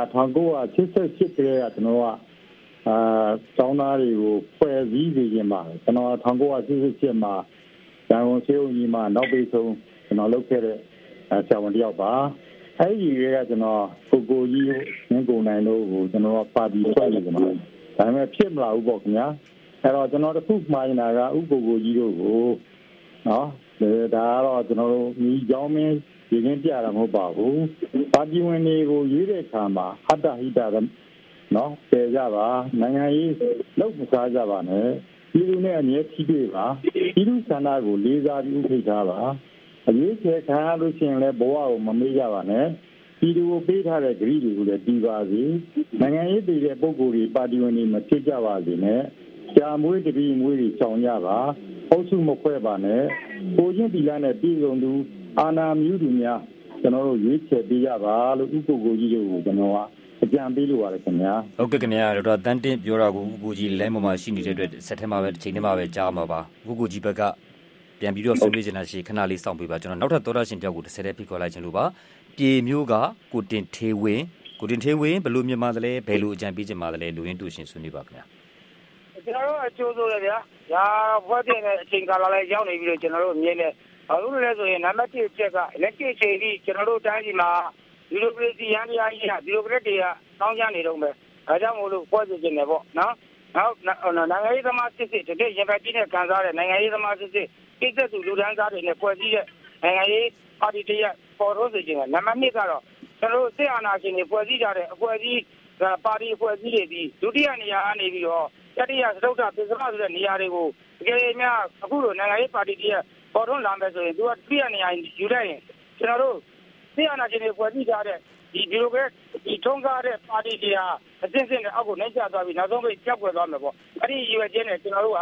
1988ကလေးကကျွန်တော်ကကျောင်းသားတွေကိုဖွဲ့စည်းစေခြင်းပါကျွန်တော်1988မှာရန်ကုန်စေုံကြီးမှာနောက်ပိတ်ဆုံးကျွန်တော်လုပ်ခဲ့တဲ့ဆရာဝန်တယောက်ပါအဲ့ဒီကကျွန်တော်ကိုကြီးငင်းကုန်နိုင်လို့ကိုကျွန်တော်ပါတီဖွဲ့နေကြမှာဒါပေမဲ့ဖြစ်မလာဘူးပေါ့ခင်ဗျာအဲ့တော့ကျွန်တော်တခုမှားနေတာကဥပကိုကြီးတို့ကိုနော်ဒါကတော့ကျွန်တော်တို့ညီကျောင်းမင်းရင်းနှီးပြတာမဟုတ်ပါဘူးပါတီဝင်တွေကိုရွေးတဲ့အခါမှာအတ္တဟိတနော်ပေကြပါနိုင်ငံရေးလောက်မစားကြပါနဲ့ပြည်သူနဲ့အမြဲထိတွေ့ပါပြည်သူဆန္ဒကိုလေးစားပြီးဥထိတ်ထားပါအရေးချေခံရလို့ရှိရင်လည်းဘဝကိုမမေ့ကြပါနဲ့ပြည်သူကိုပေးထားတဲ့ဂရုတွေကိုလည်းတည်ပါစေနိုင်ငံရေးတည်တဲ့ပုံကိုယ်တွေပါတီဝင်တွေမဖြစ်ကြပါစေနဲ့ကြာမွေးတပီးမွေးတွေချောင်ကြပါအုပ်စုမခွဲပါနဲ့ကိုချင်းတီလာနဲ့ပြည်စုံသူအာနာမျိုးသူများကျွန်တော်တို့ရွေးချယ်ပေးကြပါလို့ဥပကိုကြီးတို့ကိုကျွန်တော်ကအကြံပေးလိုပါတယ်ခင်ဗျာဟုတ်ကဲ့ခင်ဗျာဒေါက်တာတန်းတင်ပြောတာကိုကိုကြီးလိုင်းပေါ်မှာရှိနေတဲ့အတွက်ဆက်ထဲမှာပဲတစ်ချိန်ထဲမှာပဲကြားမှာပါကိုကြီးဘက်ကပြန်ပြီးတော့ဆွေးနွေးချင်တာရှိခဏလေးစောင့်ပေးပါကျွန်တော်နောက်ထပ်သောတာရှင်တယောက်ကိုတစ်ဆက်တည်းဖိတ်ခေါ်လိုက်ခြင်းလို့ပါပြေမျိုးကကိုတင်ထေဝင်းဘယ်လိုမြင်ပါသလဲဘယ်လိုအကြံပေးချင်ပါသလဲလူရင်းတူရှင်ဆွေးနွေးပါခင်ဗျာကျွန်တော်တို့အကျိုးဆိုရဗျာဒါဖွဲ့တဲ့အချိန်ကာလလေးရောက်နေပြီလို့ကျွန်တော်တို့မြင်တယ်ဘာလို့လဲဆိုရင်နံပါတ်1ချက်ကလက်ရှိချိန်ထိကျွန်တော်တို့တိုင်းပြည်မှာဒီလိုကရေစီရန်တရားကြီးကဒီလိုကရက်တွေကတောင်းကြနေတော့မယ်ဒါကြောင့်မို့လို့ဖွဲ့စီခြင်းတယ်ပေါ့နော်နောက်နိုင်ငံရေးသမားစစ်စစ်တကယ်ရင်ပတ်ကြီးနဲ့ကန်စားတဲ့နိုင်ငံရေးသမားစစ်စစ်ကိစ္စသူလူဒန်းစားတွေနဲ့ဖွဲ့စည်းတဲ့နိုင်ငံရေးပါတီတရက်ပေါ်ထုတ်စေခြင်းကနံပါတ်2ကတော့ကျွန်တော်တို့စစ်အာဏာရှင်တွေဖွဲ့စည်းကြတဲ့အဖွဲ့အစည်းပါတီအဖွဲ့အစည်းတွေဒီဒုတိယနေရာကနေပြီးတော့တတိယစတုတ္ထပစ္စမဆိုတဲ့နေရာတွေကိုတကယ်များအခုလိုနိုင်ငံရေးပါတီတရက်ပေါ်ထုတ်လာမယ်ဆိုရင်သူကဒုတိယနေရာယူလိုက်ရင်ကျွန်တော်တို့စစ်အာဏာရှင်တွေဖွဲ့စည်းကြတဲ့ဒီလိုပဲဒီထုံးကားတဲ့ပါတီတွေဟာအစစ်စစ်နဲ့အောက်ကိုနှိမ့်ချသွားပြီးနောက်ဆုံးပဲကြောက်ွယ်သွားမယ်ပေါ့အဲ့ဒီရွယ်ချင်းနဲ့ကျွန်တော်တို့ဟာ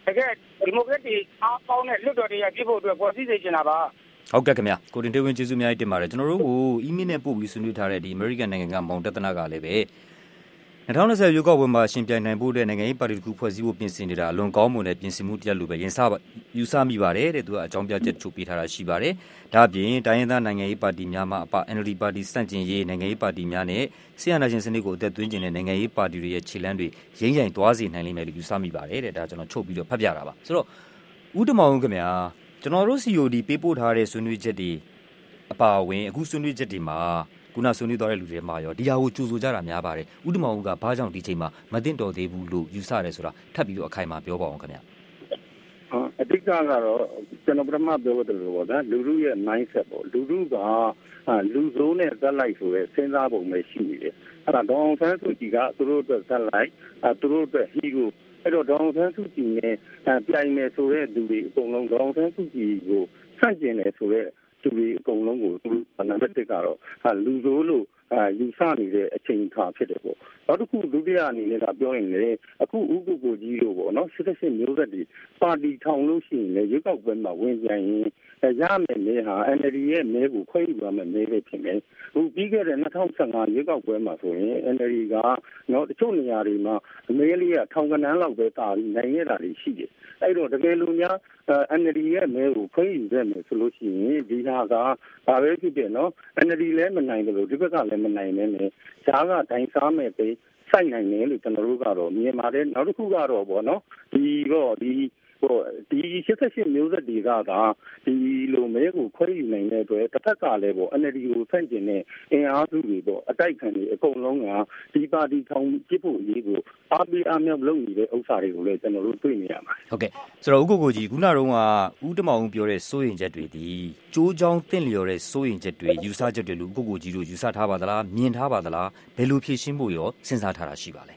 တကယ်ဒီမိုကရက်တစ်အားပေါင်းတဲ့လွှတ်တော်တွေကပြည်ဖို့အတွက်ပေါ်စည်းစေချင်တာပါဟုတ်ကဲ့ခင်ဗျာကိုတင်တေးဝင်းကျေးဇူးအများကြီးတင်ပါတယ်ကျွန်တော်တို့ကိုအီးမေးလ်နဲ့ပို့ပြီးဆွေးနွေးထားတဲ့ဒီ American နိုင်ငံကမောင်တက်သနာကလည်းပဲ2020ရွေးကောက်ပွဲမှာရှင်ပြိုင်နိုင်ဖို့တဲ့နိုင်ငံရေးပါတီတစ်ခုဖွဲ့စည်းဖို့ပြင်ဆင်နေတာအလွန်ကောင်းမွန်တဲ့ပြင်ဆင်မှုတစ်ရပ်လိုပဲယူဆမိပါတယ်တဲ့သူကအကြောင်းပြချက်ချုပ်ပေးထားတာရှိပါတယ်ဒါ့အပြင်တိုင်းရင်းသားနိုင်ငံရေးပါတီများမှအပ NLD ပါတီစန့်ကျင်ရေးနိုင်ငံရေးပါတီများနဲ့ဆီယနာရှင်စနစ်ကိုအသက်သွင်းခြင်းတဲ့နိုင်ငံရေးပါတီတွေရဲ့ခြေလှမ်းတွေရင်းရိုင်သွားစေနိုင်လိမ့်မယ်လို့ယူဆမိပါတယ်တဲ့ဒါကျွန်တော်ချုပ်ပြီးတော့ဖတ်ပြတာပါဆိုတော့ဦးတမောင်ခင်ဗျာကျွန်တော်တို့ COD ပေးပို့ထားတဲ့ဆွေးနွေးချက်တွေအပါအဝင်အခုဆွေးနွေးချက်တွေမှာခုနဆွေးနွေးသွားတဲ့လူတွေမှာရောဒီဟာကိုကြိုဆိုကြတာများပါတယ်ဥတမောင်ဦးကဘာကြောင့်ဒီချိန်မှာမသိတော်သေးဘူးလို့ယူဆရဲဆိုတာထပ်ပြီးတော့အခိုင်အမာပြောပါအောင်ခင်ဗျာအဓိကကတော့ကျွန်တော်ပထမပြောခဲ့တယ်လို့ပေါ့ဗျာလူလူရဲ့ mindset ပေါ့လူလူကလူစိုးနဲ့ဇက်လိုက်ဆိုရဲစဉ်းစားပုံပဲရှိနေတယ်အဲ့ဒါဒေါအောင်ဆန်းစုကြည်ကသူတို့အတွက်ဇက်လိုက်သူတို့အတွက်ဟီကိုအဲ့တော့ဒေါအောင်ဆန်းစုကြည်နဲ့ပြိုင်မယ်ဆိုတဲ့လူတွေအကုန်လုံးဒေါအောင်ဆန်းစုကြည်ကိုဆန့်ကျင်တယ်ဆိုတဲ့သူတွေအကုန်လုံးကိုနံပါတ်1ကတော့လူစိုးလို့ယူဆနေတဲ့အချိန်အခါဖြစ်တယ်ပေါ့နောက်တစ်ခုဒုတိယအနေနဲ့ကပြောရင်လေအခုဥက္ကုကိုကြီးလို့ပေါ့နော်88မျိုးဆက်တွေပါတီထောင်လို့ရှိရင်လေရွေးကောက်ပွဲမှာဝင်ပြိုင်ရင်ရမယ်လေဟာ NLD ရဲ့မဲကိုခွဲယူရမယ်မဲပဲဖြစ်မယ်အခုပြီးခဲ့တဲ့2015ရွေးကောက်ပွဲမှာဆိုရင် NLD ကနော်တချို့နေရာတွေမှာအမေလေးကထောင်ကနန်းလောက်ပဲတာပြီးနိုင်ရတာတွေရှိတယ်အဲ့တော့တကယ်လို့များNLD ရဲ့မဲကိုခွဲယူရမယ်ဆိုလို့ရှိရင်ဒီဟာကဘာပဲဖြစ်ဖြစ်နော် NLD လည်းမနိုင်ဘူးလို့ဒီဘက်ကလည်းမနိုင်နဲ့ဈာကဒိုင်စားမဲ့ပဲစိုက်နိုင်တယ်လို့ကျွန်တော်တို့ကတော့မြင်ပါတယ်နောက်တစ်ခုကတော့ပေါ့နော်ဒီ88မျိုးဆက်တွေကဒီလိုမဲကိုခွဲယူနိုင်တဲ့အတွက်တစ်ဖက်ကလည်းပေါ့ NLD ကိုဆန့်ကျင်တဲ့အင်အားစုတွေပေါ့အတိုက်ခံတွေအကုန်လုံးကဒီပါတီထောင်ပြစ်ဖို့အရေးကိုအားပေးအားမြောက်လုပ်နေတဲ့ဥစ္စာတွေကိုလည်းကျွန်တော်တို့တွေ့နေရပါတယ်ဟုတ်ကဲ့ဆိုတော့ဥက္ကိုကြီးခုနတုန်းကဦးတမောင်ပြောတဲ့စိုးရိမ်ချက်တွေဒီကြိုးချောင်းတင့်လျော်တဲ့စိုးရိမ်ချက်တွေယူဆချက်တွေလို့ဥက္ကိုကြီးတို့ယူဆထားပါသလားမြင်ထားပါသလားဘယ်လိုဖြေရှင်းဖို့ရောစဉ်းစားထားတာရှိပါလဲ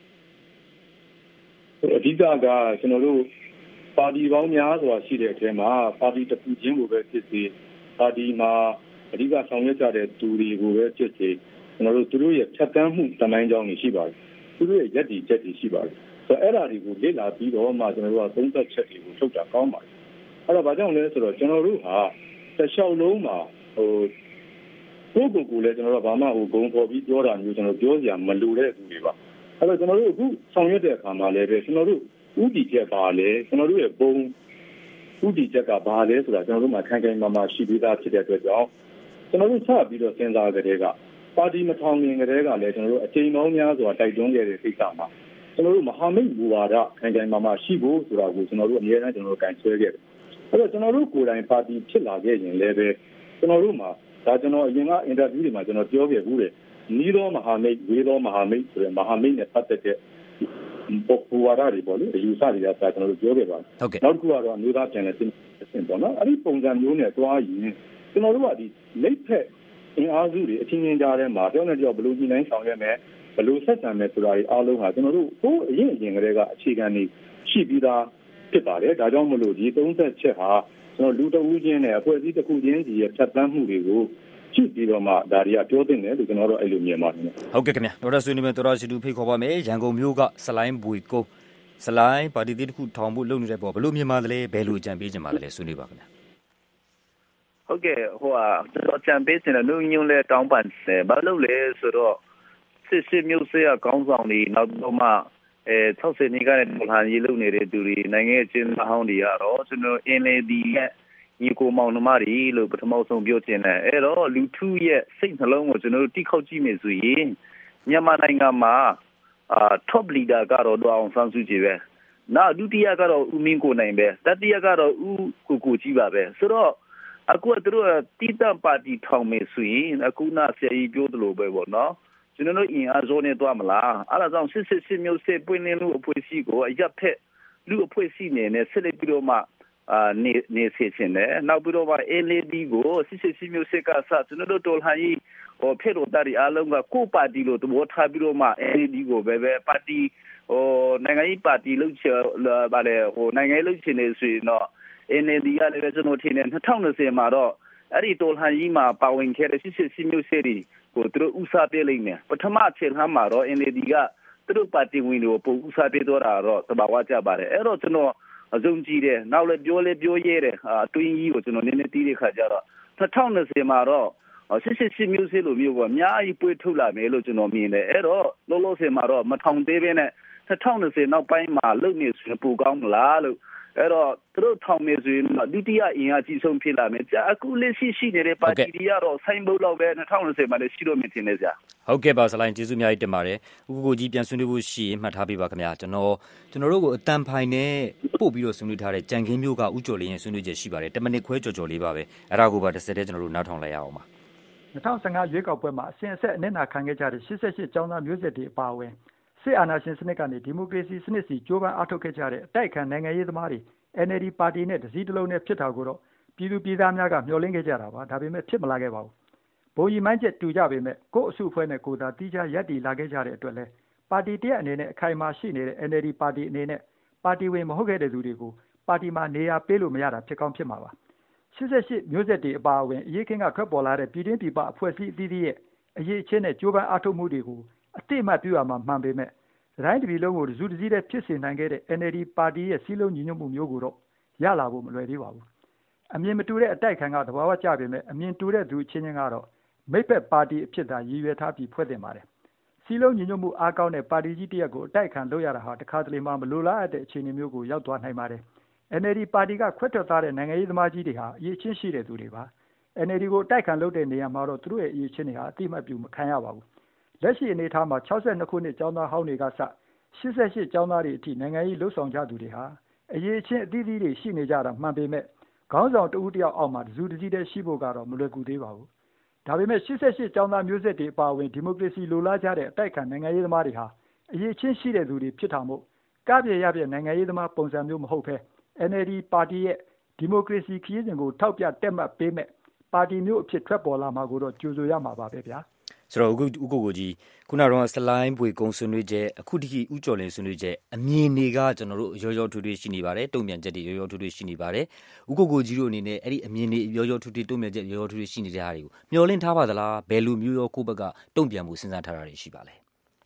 အဓိကကကျွန်တော်တို့ပါတီပေါင်းများစွာရှိတဲ့အထဲမှာပါတီတစ်ခုချင်းကိုပဲဖြစ်စေပါတီမှာအဓိကဆောင်ရွက်ကြတဲ့သူတွေကိုပဲဖြစ်စေကျွန်တော်တို့သူတို့ရဲ့ဖြတ်သန်းမှုတမိုင်းကြောင်းတွေရှိပါတယ်သူတို့ရဲ့ယက်တီချက်တွေရှိပါတယ်ဆိုတော့အဲ့ဒါတွေကိုလေ့လာပြီးတော့မှကျွန်တော်တို့ကသုံးသပ်ချက်တွေကိုထုတ်တာကောင်းပါတယ်အဲ့တော့ဘာကြောင့်လဲဆိုတော့ကျွန်တော်တို့ဟာတစ်လျှောက်လုံးမှာကိုယ့်ကိုယ်လည်းကျွန်တော်တို့ဘာမှဂုံပေါ်ပြီးပြောတာမျိုးကျွန်တော်ပြောစရာမလိုတဲ့သူတွေပါအဲ့တော့ကျွန်တော်တို့အခုဆောင်ရွက်တဲ့အခါမှာလည်းပဲကျွန်တော်တို့ဥတီချက်ပါလဲကျွန်တော်တို့ရဲ့ဘုံဥတီချက်ကဘာလဲဆိုတာကျွန်တော်တို့မှာခိုင်ခိုင်မာမာရှိပြီးသားဖြစ်တဲ့အတွက်ကြောင့်ကျွန်တော်တို့စပြီးတော့စဉ်းစားကြတဲ့ကပါတီမထောင်မြင်ကြတဲ့ကလည်းကျွန်တော်တို့အချိန်ပေါင်းများစွာတိုက်တွန်းခဲ့တဲ့ကိစ္စမှာကျွန်တော်တို့မဟာမိတ်ဘူဝါဒခိုင်ခိုင်မာမာရှိဖို့ဆိုတာကိုကျွန်တော်တို့အများအားကျွန်တော်တို့ကင်ဆွဲခဲ့တယ်အဲ့တော့ကျွန်တော်တို့ကိုယ်တိုင်ပါတီဖြစ်လာခဲ့ရင်လည်းပဲကျွန်တော်တို့မှာဒါကျွန်တော်အရင်ကအင်တာဗျူးတွေမှာကျွန်တော်ပြောခဲ့ဘူးလေနီးသောမဟာမိတ်ဝေးသောမဟာမိတ်ဆိုတဲ့မဟာမိတ်နဲ့ပတ်သက်တဲ့ဘူဝါဒတွေပေါ့လေအယူဆတွေကကျွန်တော်တို့ပြောခဲ့ပါတယ်နောက်တစ်ခုကတော့အမျိုးသားပြန်လည်သင့်မြတ်ပေါ့နော်အဲ့ဒီပုံစံမျိုးနဲ့တွားရင်ကျွန်တော်တို့ကဒီလက်ဖက်အင်အားစုတွေအချင်းချင်းကြားထဲမှာတယောက်နဲ့တယောက်ဘယ်လိုညှိနှိုင်းဆောင်ရွက်မယ်ဘယ်လိုဆက်ဆံမယ်ဆိုတာတွေအားလုံးဟာကျွန်တော်တို့ဟိုအရင်ကတည်းကအခြေခံနေရှိပြီးသားဖြစ်ပါတယ်ဒါကြောင့်မလို့ဒီသုံးသက်ချက်ဟာကျွန်တော်လူတဦးချင်းနဲ့အဖွဲ့အစည်းတစ်ခုချင်းစီရဲ့ဖြတ်သန်းမှုတွေကိုကြည့်ပြီးတော့မှဒါတွေကပြောသင့်တယ်လို့ကျွန်တော်တို့အဲ့လိုမြင်ပါတယ်ဟုတ်ကဲ့ခင်ဗျာဒေါက်တာဆွေးနွေးမယ်တော်တော်ရှိသူဖိတ်ခေါ်ပါမယ်ရန်ကုန်မြို့ကစလိုင်းဘွေကုန်းစလိုင်းပါတီတစ်ခုထောင်ဖို့လုပ်နေတဲ့ပေါ်ဘယ်လိုမြင်ပါသလဲဘယ်လိုအကြံပေးချင်ပါသလဲဆွေးနွေးပါခင်ဗျာဟုတ်ကဲ့အကြံပေးချင်တယ်လူညွန့်လဲတောင်းပန်တယ်ဘာလို့လဲဆိုတော့စစ်မျိုးစေ့ခေါင်းဆောင်တွေနောက်တော့မှ60နှစ်ကနေပလာရေးလုပ်နေတဲ့သူတွေနိုင်ငံရဲ့ချင်းအဟောင်းတွေကတော့ကျွန်တော်အင်းလေဒီရဲ့ညီကိုမောင်နှမတွေလို့ပထမဆုံးပြောချင်တယ်အဲ့တော့လူထုရဲ့စိတ်နှလုံးကိုကျွန်တော်တို့တိခောက်ကြည့်မယ်ဆိုရင်မြန်မာနိုင်ငံမှာtop leader ကတော့ဒေါအောင်ဆန်းစုကြည်ပဲနောက်ဒုတိယကတော့ဦးမင်းကိုနိုင်ပဲတတိယကတော့ဦးကိုကြီးပါပဲဆိုတော့အခုကတို့တီတန်ပါတီထောင်မယ်ဆိုရင်အခုနဆရာကြီးပြောသလိုပဲပေါ့နော်ကျွန်တော်တို့အင်အားစုနဲ့တွားမလားအဲ့ဒါကြောင့်စစ်မျိုးစစ်ပွင့်လင်းလူအဖွဲ့အစည်းကိုအရက်ဖက်လူအဖွဲ့အစည်းနဲ့ဆက်လက်ပြီးတော့မှနေစေချင်တယ်နောက်ပြီးတော့မှ LED ကိုစစ်မျိုးစစ်ကစားကျွန်တော်တို့တော်ဟန်ကြီးဖက်လို့တာရီအားလုံးကကိုပါတီလို့သဘောထားပြီးတော့မှ LED ကိုပဲပါတီနိုင်ငံရေးပါတီလုပ်ချင်ပါလေနိုင်ငံရေးလုပ်ချင်နေဆိုရင်တော့ NLD ကလည်းကျွန်တော်ထင်တယ်2020မှာတော့အဲ့ဒီတော်ဟန်ကြီးမှာပါဝင်ခဲ့တဲ့စစ်မျိုးစစ်တွေကိုသူတို့ဥစားပေးလိုက်မယ်ပထမအချိန်မှာတော့ NLD ကသူတို့ပါတီဝင်တွေကိုပုံဥစားပေးတော့တာတော့တဘာဝကြပါတယ်အဲ့တော့ကျွန်တော်အဆုံးကြီးတယ်နောက်လည်းပြောရဲတယ်အတွင်းကြီးကိုကျွန်တော်နည်းနည်းတီးတဲ့ခါကျတော့2020မှာတော့88မျိုးစေ့လိုမျိုးပေါ့အများကြီးပွေးထုတ်လာမယ်လို့ကျွန်တော်မြင်တယ်အဲ့တော့လောလောဆယ်မှာတော့မထောင်သေးဘဲနဲ့2020နောက်ပိုင်းမှာလုံနေဆိုရင်ပိုကောင်းမလားလို့အဲ့တော့သူတို့ထောင်နေဆိုရင်ဒုတိယအင်အားကြီးဆုံးဖြစ်လာမယ်ကြာအခုလက်ရှိနေတဲ့ပါတီတွေကတော့ဆိုင်းဘုတ်လောက်ပဲ2020မှာလည်းရှိလို့မြင်တင်နေကြဟုတ်ကဲ့ပါဆလိုင်းကျေးဇူးအများကြီးတင်ပါတယ်ဦးကိုကြီးပြန်ဆွေးနွေးဖို့ရှိရင်မှတ်ထားပေးပါခင်ဗျာကျွန်တော်တို့ကိုအတန်ဖိုင်နဲ့ပို့ပြီးတော့ဆွေးနွေးထားတဲ့ကြံခင်းမျိုးကဦးကျော်လင်းရဲ့ဆွေးနွေးချက်ရှိပါတယ်10မိနစ်ခွဲကြော်လေးပါပဲအဲ့ဒါကိုပါတစ်စက်တည်းကျွန်တော်တို့နားထောင်လိုက်ရအောင်ပါ 2015ရွေးကောက်ပွဲမှာအစဉ်အဆက်အနစ်နာခံခဲ့ကြတဲ့88ကျောင်းသားမျိုးဆက်တွေအပါအဝင်စစ်အာဏာရှင်စနစ်ကနေဒီမိုကရေစီစနစ်စီကြိုးပမ်းအားထုတ်ခဲ့ကြတဲ့အတိုက်အခံနိုင်ငံရေးသမားတွေ NLD ပါတီနဲ့တစည်းတစ်လုံးနဲ့ဖြစ်တာကိုတော့ပြည်သူပြည်သားများကမျှော်လင့်ခဲ့ကြတာပါဒါပေမဲ့ဖြစ်မလာခဲ့ပါဘူးဘုံရီမိုင်းချက်တူကြပေမဲ့ကိုယ့်အစုအဖွဲ့နဲ့ကိုယ်သာတီးခြားရပ်တည်လာခဲ့ကြတဲ့အတွက်လဲပါတီတရက်အနေနဲ့အခိုင်အမာရှိနေတဲ့ NLD ပါတီအနေနဲ့ပါတီဝင်မဟုတ်ခဲ့တဲ့သူတွေကိုပါတီမှာနေရာပေးလို့မရတာဖြစ်ကောင်းဖြစ်မှာပါ88မျိုးဆက်တွေအပါအဝင်အရေးခင်းကထွက်ပေါ်လာတဲ့ပြည်တွင်းပြည်ပအဖွဲ့အစည်းအသီးသီးရဲ့အရေးချင်းနဲ့ကြိုးပမ်းအားထုတ်မှုတွေကိုအတိအမှတ်ပြုရမှာမှန်ပေမဲ့တိုင်းပြည်လုံးကိုတစုတစည်းတည်းဖြစ်စေနိုင်ခဲ့တဲ့ NLD ပါတီရဲ့စည်းလုံးညီညွတ်မှုမျိုးကိုတော့ရလာဖို့မလွယ်သေးပါဘူးအမြင်မတူတဲ့အတိုက်ခံကသဘာဝကျပေမဲ့အမြင်တူတဲ့သူချင်းချင်းကတော့မိတ်ဖက်ပါတီအဖြစ်သာရည်ရွယ်ထားပြီးဖွဲ့တင်ပါတယ်စည်းလုံးညီညွတ်မှုအားကောင်းတဲ့ပါတီကြီးတစ်ရပ်ကိုအတိုက်ခံလုပ်ရတာဟာတခါတလေမှမလိုလားအပ်တဲ့အခြေအနေမျိုးကိုရောက်သွားနိုင်ပါတယ်NLD ပါတီကခွဲထွက်သွားတဲ့နိုင်ငံရေးသမားကြီးတွေဟာအရေးချင်းရှိတဲ့သူတွေပါ NLD ကိုတိုက်ခံလုပ်တဲ့နေရာမှာတော့သူတို့ရဲ့အရေးချင်းတွေဟာအတိအမှတ်ပြုမခံရပါဘူးလက်ရှိအနေအထားမှာ62ခုနှစ်ကျောင်းသားဟောင်းတွေကစ88ကျောင်းသားတွေအထိနိုင်ငံရေးလှုပ်ဆောင်ကြသူတွေဟာအရေးချင်းအသီးသီးတွေရှိနေကြတာမှန်ပေမဲ့ခေါင်းဆောင်တဦးတယောက်အောက်မှာတစုတစည်းတည်းရှိဖို့ကတော့မလွယ်ကူသေးပါဘူးဒါပေမဲ့88ကျောင်းသားမျိုးဆက်တွေအပါအဝင်ဒီမိုကရေစီလိုလားကြတဲ့အတိုက်ခံနိုင်ငံရေးသမားတွေဟာအရေးချင်းရှိတဲ့သူတွေဖြစ်တာမို့ကပြည့်ရပြည့်နိုင်ငံရေးသမားပုံစံမျိုးမဟုတ်ဘဲNLD ပါတီရဲ့ဒီမိုကရေစီခရီးစဉ်ကိုထောက်ပြတက်မှတ်ပေးမဲ့ပါတီမျိုးအဖြစ်ထွက်ပေါ်လာမှာကိုတော့ကြိုဆိုရမှာပါပဲဗျာဆိုတော့ဦးကိုကြီးခုနကတော့စလိုင်းပွေကုံဆွေးနွေးချက်အခုတည်းဦးကျော်လင်းဆွေးနွေးချက်အမြင်တွေကကျွန်တော်တို့ရောထွေးထွေးရှိနေပါတယ်တုံ့ပြန်ချက်တွေရောထွေးထွေးရှိနေပါတယ်ဦးကိုကြီးတို့အနေနဲ့အဲ့ဒီအမြင်တွေရောထွေးထွေးတုံ့ပြန်ချက်ရောထွေးထွေးရှိနေတဲ့ဟာတွေကိုမျှော်လင့်ထားပါသလားဘယ်လိုမျိုးရောကိုယ့်ဘက်ကတုံ့ပြန်မှုစဉ်းစားထားတာတွေရှိပါလဲ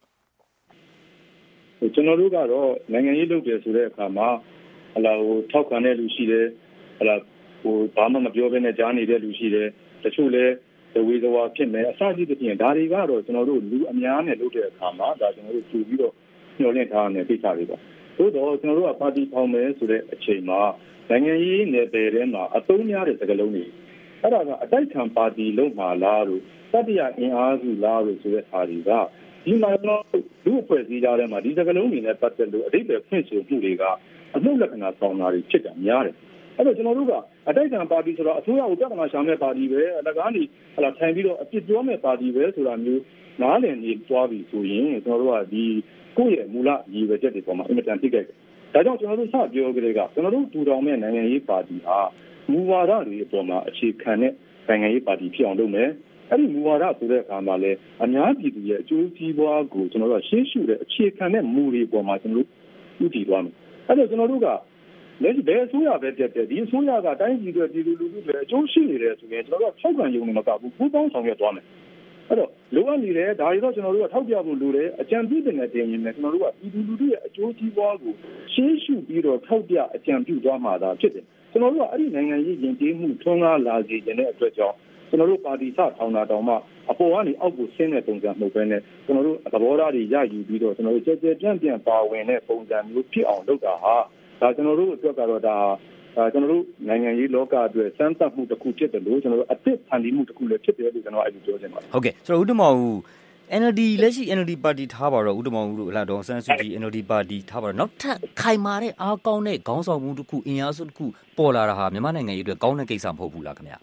ကျွန်တော်တို့ကတော့နိုင်ငံရေးလုပ်တယ်ဆိုတဲ့အခါမှာထောက်ခံတဲ့လူရှိတယ်ဘာမှမပြောဘဲနဲ့ကြားနေတဲ့လူရှိတယ်တချို့လည်းဝေဇဝါဖြစ်မယ်အစရှိတဲ့ပြင်ဒါတွေကတော့ကျွန်တော်တို့လူအများနဲ့လုပ်တဲ့အခါမှာဒါကျွန်တော်တို့ကြိုပြီးတော့ညှော်လင့်ထားတဲ့ကိစ္စတွေပါသို့တော့ကျွန်တော်တို့ကပါတီထောင်မယ်ဆိုတဲ့အချိန်မှာနိုင်ငံရေးနယ်ပယ်ထဲမှာအသုံးများတဲ့စကားလုံးတွေအဲ့ဒါကအတိုက်ခံပါတီလုံးမှာလားလို့တတိယအင်အားစုလားလို့ဆိုတဲ့အားတွေကဒီမှာတော့လူအဖွဲ့အစည်းကြားထဲမှာဒီစကားလုံးတွေနဲ့ပတ်သက်လို့အဓိပ္ပာယ်ဖွင့်ဆိုမှုတွေကအမှုလက္ခဏာဆောင်တာတွေဖြစ်တာများတယ်အဲ့တော့ကျွန်တော်တို့ကအတိုက်ခံပါတီဆိုတော့အစိုးရကိုပြဿနာရှာမဲ့ပါတီပဲအလကားနေထိုင်ပြီးတော့အပြစ်ပြောမဲ့ပါတီပဲဆိုတာမျိုးနားလည်နေသွားပြီဆိုရင်ကျွန်တော်တို့ကဒီကိုယ့်ရဲ့မူလရည်ရွယ်ချက်တွေပေါ်မှာအင်မတန်ထိခိုက်တယ်ဒါကြောင့်ကျွန်တော်တို့စပြောကြတဲ့ကကျွန်တော်တို့ထူထောင်မဲ့နိုင်ငံရေးပါတီဟာမူဝါဒတွေအပေါ်မှာအခြေခံတဲ့နိုင်ငံရေးပါတီဖြစ်အောင်လုပ်မယ်အဲ့ဒီမူဝါဒဆိုတဲ့အခါမှာလည်းအများပြည်သူရဲ့အကျိုးစီးပွားကိုကျွန်တော်တို့ရှင်းရှုတဲ့အခြေခံတဲ့မူတွေပေါ်မှာကျွန်တော်တို့ဥတည်သွားမယ်အဲ့တော့ကျွန်တော်တို့ကလက်ရှိဘယ်အစိုးရပဲတက်တယ်ဒီအစိုးရကတိုင်းပြည်တွေပြည်သူလူထုတွေအကျိုးရှိနေတယ်ဆိုရင်ကျွန်တော်တို့ထောက်ခံရုံနဲ့မကဘူးပူးပေါင်းဆောင်ရွက်သွားမယ်အဲ့တော့လိုအပ်နေတယ်ဒါတွေတော့ကျွန်တော်တို့ကထောက်ပြဖို့လိုတယ်အကြံပြုတဲ့တင်ရင်လည်းကျွန်တော်တို့ကပြည်သူလူထုရဲ့အကျိုးစီးပွားကိုရှင်းရှုပြီးတော့ထောက်ပြအကြံပြုသွားမှာသာဖြစ်တယ်ကျွန်တော်တို့ကအဲ့ဒီနိုင်ငံရေးယဉ်ကျေးမှုထွန်းကားလာစေတဲ့အတွက်ကြောင့်ကျွန်တော်တို့ပါတီစထောင်တာတောင်မှအပေါ်ကနေအောက်ကိုဆင်းတဲ့ပုံစံမဟုတ်ဘဲနဲ့ကျွန်တော်တို့သဘောထားတွေရယူပြီးတော့ကျွန်တော်တို့ကြဲပြန့်ပါဝင်တဲ့ပုံစံမျိုးဖြစ်အောင်လုပ်တာဟာဒါကျွန်တော်တို့အတွက်ကတော့ဒါကျွန်တော်တို့နိုင်ငံရေးလောကအတွက်စမ်းသပ်မှုတစ်ခုဖြစ်တယ်လို့ကျွန်တော်တို့အသစ်ဖန်တီးမှုတစ်ခုလည်းဖြစ်တယ်လို့ကျွန်တော်အဲ့ဒီပြောချင်ပါတယ်ဟုတ်ကဲ့ဆိုတော့ဦးတမောင်ဦး NLD လက်ရှိ NLD ပါတီထားပါတော့ဦးတမောင်ဦးတို့ဒေါ်ဆန်းစုကြည် NLD ပါတီထားပါတော့နောက်ထပ်ခိုင်မာတဲ့အားကောင်းတဲ့ခေါင်းဆောင်မှုတစ်ခုအင်အားစုတစ်ခုပေါ်လာတာဟာမြန်မာနိုင်ငံရေးအတွက်ကောင်းတဲ့ကိစ္စမဟုတ်ဘူးလားခင်ဗျာ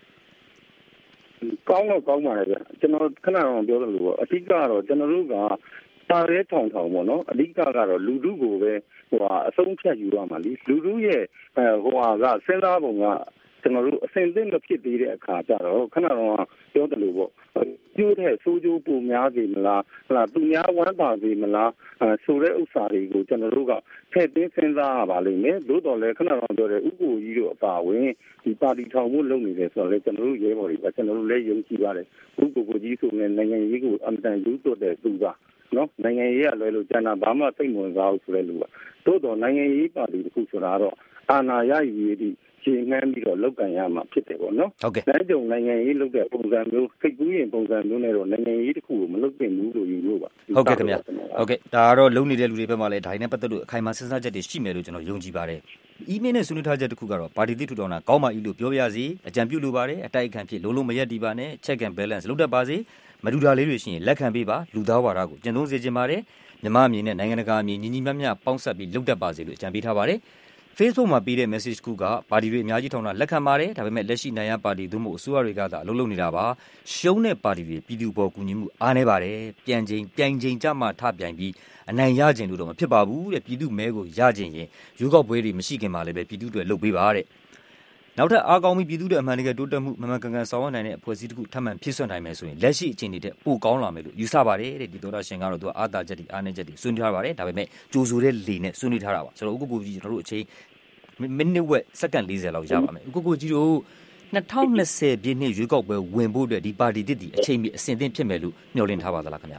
ကောင်းတော့ကောင်းပါလေဗျကျွန်တော်ခဏတော့ပြောသလိုပေါ့အဓိကတော့ကျွန်တော်တို့ကပါရဲထောင်ပေါ့နော်အဓိကကတော့လူထုကိုပဲအဆုံးဖြတ်ယူရမှာလीလူထုရဲ့ကစဉ်းစားပုံကကျွန်တော်တို့အစင်သင့်မဖြစ်သေးတဲ့အခါကျတော့ခဏတော့ပြောတယ်လို့ပေါ့ကျိုးတဲ့ဆိုးကျိုးပုံများစေမလားသူများဝမ်းသာစေမလားဆိုတဲ့ဥစ္စာတွေကိုကျွန်တော်တို့ကထည့်သွင်းစဉ်းစားရပါလိမ့်မယ်သို့တော်လည်းခဏတော့ပြောတယ်ဥပ္ပိုလ်ကြီးတို့အပါဝင်ဒီပါတီထောင်ဖို့လုပ်နေတယ်ဆိုတော့လေကျွန်တော်တို့ရဲဘော်တွေပါကျွန်တော်တို့လည်းယုံကြည်ပါတယ်ဥပ္ပိုလ်ကြီးဆိုတဲ့နိုင်ငံရေးကိုအမှန်တန်ယူသွတ်တဲ့သူကနော်နိုင်ငံရေးကလွယ်လို့ကျန်တာဘာမှသိမဝင်စားဘူးဆိုတဲ့လူကတိုးတော့နိုင်ငံရေးပါတီတစ်ခုဆိုတာတော့အာဏာရယူရေးဒီရှင်းနှမ်းပြီးတော့လောက်ကန်ရမှာဖြစ်တယ်ပေါ့နော်လက်ကြုံနိုင်ငံရေးလုပ်တဲ့ပုံစံမျိုးစိတ်ကူးရင်ပုံစံမျိုးနဲ့တော့နိုင်ငံရေးတစ်ခုကိုမလုပ်သင့်ဘူးလို့ယူလို့ပါဟုတ်ကဲ့ခင်ဗျဟုတ်ကဲ့ဒါကတော့လုံနေတဲ့လူတွေဘက်မှာလည်းဒါနဲ့ပတ်သက်လို့အခိုင်အမာစဉ်းစားချက်တွေရှိမယ်လို့ကျွန်တော်ယုံကြည်ပါတယ်အီးမေးလ်နဲ့ဆွေးနွေးထားချက်တစ်ခုကတော့ပါတီသစ်ထူထောင်တာကောင်းပါ၏လို့ပြောပြရစီအကြံပြုလိုပါတယ်အတိုက်အခံဖြစ်လုံးမရက်တီပါနဲ့ check and balance လုပ်တတ်ပါစေမတူတာလေးတွေရှိရင်လက်ခံပေးပါလူသားဝါဒကိုကျင့်သုံးစေချင်ပါတယ်မြန်မာအမြင်နဲ့နိုင်ငံတကာအမြင်ညီညီမျှမျှပေါင်းစပ်ပြီးလုပ်တတ်ပါစေလို့အကြံပေးထားပါတယ်Facebook မှာပေးတဲ့ message ခုကပါတီတွေအများကြီးထောင်တာလက်ခံပါတယ်ဒါပေမဲ့လက်ရှိနိုင်ရပါတီသို့မဟုတ်အစိုးရတွေကသာအလုပ်လုပ်နေတာပါရှုံးတဲ့ပါတီတွေပြည်သူပေါ်ကူညီမှုအားနည်းပါတယ်ပြိုင်ချိန်ကြမှာထပြိုင်ပြီးအနိုင်ရခြင်းလို့တော့မဖြစ်ပါဘူးတဲ့ပြည်သူမဲကိုရခြင်းရင်ရွေးကောက်ပွဲတွေမရှိခင်မှာလည်းပဲပြည်သူတွေလုပ်ပေးပါတဲ့နောက်ထပ်အားကောင်းပြီးပြည်သူတွေအမှန်တကယ်တိုးတက်မှုမှန်မှန်ကန်ကန်ဆောင်ရွက်နိုင်တဲ့အဖွဲ့အစည်းတစ်ခုထပ်မံဖြစ်ဆွနိုင်မယ်ဆိုရင်လက်ရှိအခြေအနေတဲ့ပိုကောင်းလာမယ်လို့ယူဆပါတယ်တဲ့ဒီသောတာရှင်ကတော့သူအားသာချက်တွေအားနည်းချက်တွေဆွေးနွေးထားပါတယ်ဒါပေမဲ့ကြိုးဆိုတဲ့လေနဲ့ဆွေးနွေးထားတာပါဆိုတော့ဥက္ကိုကြီးကျွန်တော်တို့အချိန်မိနစ်ဝက်စက္ကန့်40လောက်ရပါမယ်ဥက္ကိုကြီးတို့2020ပြည့်နှစ်ရွေးကောက်ပွဲဝင်ဖို့အတွက်ဒီပါတီတစ်တီအချိန်မီအဆင်သင့်ဖြစ်မယ်လို့မျှော်လင့်ထားပါသလားခင်ဗျ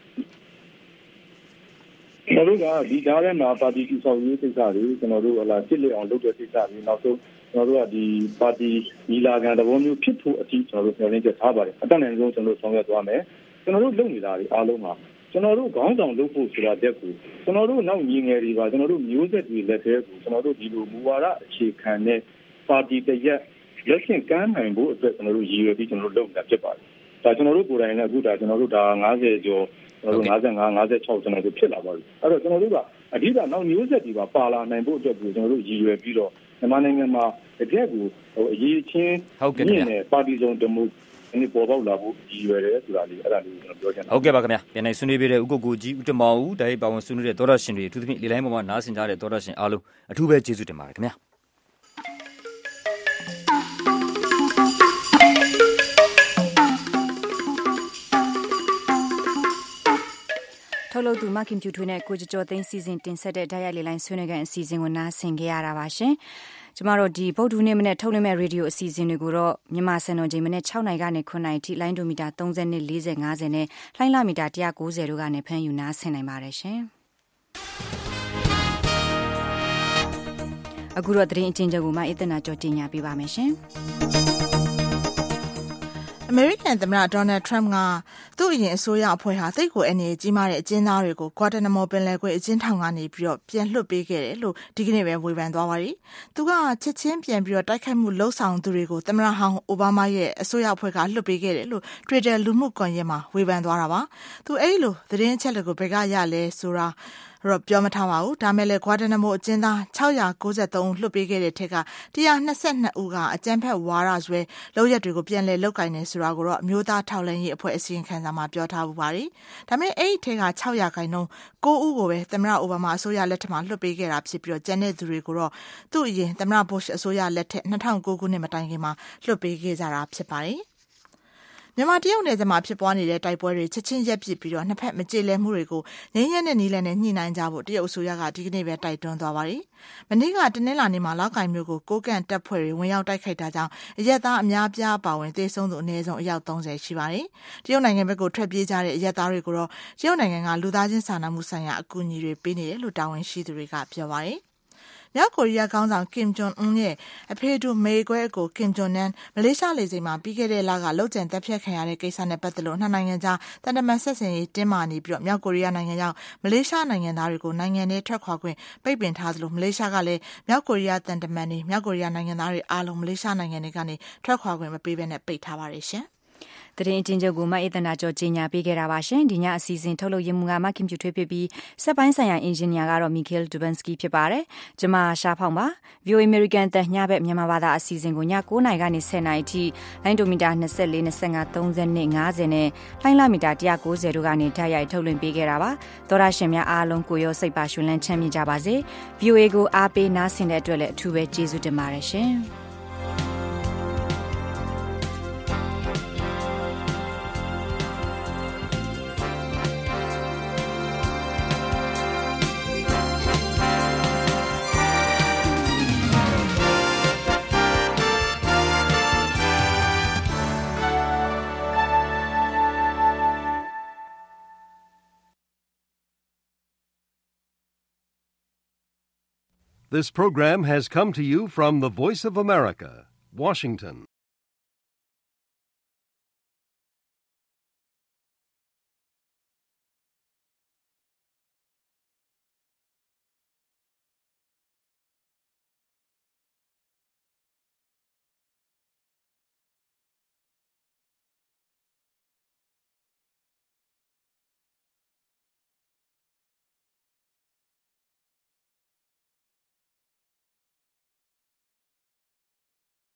ကျွန်တော်တို့ကဒီကြားထဲမှာပါတီတည်ဆောက်ရေးကိစ္စတွေကျွန်တော်တို့စစ်လက်အောင်လုပ်တဲ့ကိစ္စတွေနောက်ဆုံးကျွန်တော်တို့ကဒီပါတီညီလာခံသဘောမျိုးဖြစ်ဖို့အထိကျွန်တော်တို့မျှော်လင့်ချက်ထားပါတယ်အတတ်နိုင်ဆုံးကျွန်တော်တို့ဆောင်ရွက်သွားမယ်ကျွန်တော်တို့လုပ်နေတာတွေအားလုံးမှာကျွန်တော်တို့ခေါင်းဆောင်လုပ်ဖို့ဆိုတာတက်ကိုကျွန်တော်တို့နောက်ညီငယ်တွေပါကျွန်တော်တို့မျိုးဆက်တွေလက်ထဲကိုကျွန်တော်တို့ဒီလိုမူဝါဒအခြေခံတဲ့ပါတီတရက်လက်ရှင်းကမ်းနိုင်ဖို့အတွက်ကျွန်တော်တို့ရည်ရွယ်ပြီးကျွန်တော်တို့လုပ်နေတာဖြစ်ပါတယ်ဒါကျွန်တော်တို့ကိုယ်တိုင်လည်းအခုဒါကျွန်တော်တို့ဒါ90ကျော်ကျွန်တော်တို့55 56ကျွန်တော်တို့ဖြစ်လာပါပြီအဲ့တော့ကျွန်တော်တို့ကအဓိကနောက်မျိုးဆက်တွေပါလာနိုင်ဖို့အတွက်ကိုကျွန်တော်တို့ရည်ရွယ်ပြီးတော့မြန်မာနိုင်ငံမှာတကယ့်ကိုအရေးချင်းမြင့်တဲ့ပါတီစုံတမှုဒီပေါ်ပေါက်လာဖို့ရည်ရွယ်တယ်ဆိုတာလေးအဲ့ဒါလေးကျွန်တော်ပြောချင်တာဟုတ်ကဲ့ပါခင်ဗျာပြန်နိုင်ဆွေးနွေးပေးတဲ့ဥက္ကိုကြီးဦးတမောင်ဦးဒါရေးပါဝင်ဆွေးနွေးတဲ့သောရရှင်တွေအထူးသဖြင့်လေလိုင်းပေါ်မှာနားဆင်ကြတဲ့သောရရှင်အားလုံးအထူးပဲကျေးဇူးတင်ပါတယ်ခင်ဗျာထုတ်လုပ်သူမခင်ဖြူထွေးနဲ့ကိုကျော်သိန်းစီစဉ်တင်ဆက်တဲ့ဓာတ်ရိုက်လေလိုင်းဆွေးနွေးခန်းအစီအစဉ်ကိုနားဆင်ကြရတာပါရှင်ကျမတို့ဒီဗုဒ္ဓနေ့မနေ့ထုတ်လွှင့်မဲ့ရေဒီယိုအစီအစဉ်တွေကိုတော့မြန်မာစံတော်ချိန်မနေ့6နိုင်ကနေ9နိုင်ထိလိုင်းဒိုမီတာ30နဲ့40 50နဲ့လိုင်းလာမီတာ190တို့ကနေဖမ်းယူနားဆင်နိုင်ပါတယ်ရှင်အခုတော့သတင်းအချင်းချုပ်ကိုမှအေးသနာကျော်တင်ညာပေးပါမယ်ရှင်အမေရိကန်သမ္မတဒေါ်နယ်ထရမ့်ကသူ့အရင်အစိုးရအဖွဲ့ဟာသိပ်ကိုအနေကြီးမားတဲ့အကျဉ်းသားတွေကိုဂွာတာနာမိုပင်လယ်ကွေ့အကျဉ်းထောင်ကနေပြီးတော့ပြန်လွှတ်ပေးခဲ့တယ်လို့ဒီကနေ့ပဲဝေဖန်သွားပါတယ်။သူကချက်ချင်းပြန်ပြီးတော့တိုက်ခိုက်မှုလှုံ့ဆော်သူတွေကိုသမ္မတဟောင်းအိုဘားမားရဲ့အစိုးရအဖွဲ့ကလွှတ်ပေးခဲ့တယ်လို့ Twitter လူမှုကွန်ရက်မှာဝေဖန်သွားတာပါ။သူအဲ့လိုသတင်းအချက်လက်ကိုဘယ်ကရလဲဆိုတာတော့ပြောမထားပါဘူးဒါမဲ့လည်းဂွာတာနာမိုအကျဉ်းသား693ဦးလွှတ်ပေးခဲ့တဲ့ထက်က122ဦးကအကြမ်းဖက်ဝါဒဆွဲလုပ်ရက်တွေကိုပြန်လည်လုပ်ကိုင်နေဆိုတာကိုတော့အမျိုးသားထောက်လှမ်းရေးအဖွဲ့အစည်းအခံစာမှာပြောထားပူပါတယ်ဒါမဲ့အဲ့ဒီထက်က600ခိုင်နှုန်း9ဦးကိုပဲသမ္မတအိုဘားမားအစိုးရလက်ထက်မှာလွှတ်ပေးခဲ့တာဖြစ်ပြီးတော့ကျန်တဲ့သူတွေကိုတော့သူ့အရင်သမ္မတဘုရှ်အစိုးရလက်ထက်2009ခုနှစ်မတိုင်ခင်မှာလွှတ်ပေးခဲ့ကြတာဖြစ်ပါတယ်မြန်မာတရုတ်နယ်စပ်မှာဖြစ်ပွားနေတဲ့တိုက်ပွဲတွေချက်ချင်းရပ်ပစ်ပြီးတော့နှစ်ဖက်မကြေလည်မှုတွေကိုငြိမ်းချမ်းတဲ့နည်းလမ်းနဲ့ညှိနှိုင်းကြဖို့တရုတ်အစိုးရကဒီကနေ့ပဲတိုက်တွန်းသွားပါတယ်။မနေ့ကတနင်္လာနေ့မှာလောက်ကိုင်မြို့ကိုကိုးကန့်တပ်ဖွဲ့တွေဝင်ရောက်တိုက်ခိုက်တာကြောင့်အရက်သားအများပြားပါဝင်သေဆုံးသူအနည်းဆုံးအယောက်30ရှိပါတယ်။တရုတ်နိုင်ငံဘက်ကိုထွက်ပြေးကြတဲ့အရက်သားတွေကိုတော့တရုတ်နိုင်ငံကလူသားချင်းစာနာမှုဆိုင်ရာအကူအညီတွေပေးနေတယ်လို့တာဝန်ရှိသူတွေကပြောပါတယ်။မြောက်ကိုရီးယားခေါင်းဆောင်ကင်ဂျွန်အွန်းရဲ့အဖေတို့မေကွဲကိုကင်ဂျွန်နန်မလေးရှားလေဆိပ်မှာပြီးခဲ့တဲ့လကလှုပ်ကြံတပ်ဖြတ်ခံရတဲ့ကိစ္စနဲ့ပတ်သက်လို့နှစ်နိုင်ငံကြားတန်တမန်ဆက်ဆံရေးတင်းမာနေပြီးတော့မြောက်ကိုရီးယားနိုင်ငံရောက်မလေးရှားနိုင်ငံသားတွေကိုနိုင်ငံထဲထွက်ခွာခွင့်ပိတ်ပင်ထားသလိုမလေးရှားကလည်းမြောက်ကိုရီးယားတန်တမန်တွေမြောက်ကိုရီးယားနိုင်ငံသားတွေအားလုံးမလေးရှားနိုင်ငံတွေကနေထွက်ခွာခွင့်မပေးဘဲနဲ့ပိတ်ထားပါတယ်ရှင်သတင်းအချင်းချုပ်ကိုမအေးသနာကျော်ကြီးညာပေးခဲ့တာပါရှင်ဒီညအစီအစဉ်ထုတ်လုပ်ရမှုကမခင်ဖြူထွေးဖြစ်ပြီးစက်ပိုင်းဆိုင်ရာအင်ဂျင်နီယာကတော့မီခဲလ်ဒူဘန်စကီဖြစ်ပါတယ်ကျမရှားဖောင်းပါ VOA American တညဘက်မြန်မာဘာသာအစီအစဉ်ကိုည9:00နာရီကနေ10:00နာရီထိလိုင်းဒိုမီတာ24 25 30နဲ့50နဲ့လိုင်းလာမီတာ190တို့ကနေဓာတ်ရိုက်ထုတ်လွှင့်ပေးခဲ့တာပါသောရရှင်များအားလုံးကိုရောစိတ်ပါရှင်လန်းချမ်းမြေ့ကြပါစေ VOA ကိုအားပေးနားဆင်တဲ့အတွက်လည်းအထူးပဲကျေးဇူးတင်ပါတယ်ရှင် This program has come to you from the Voice of America, Washington.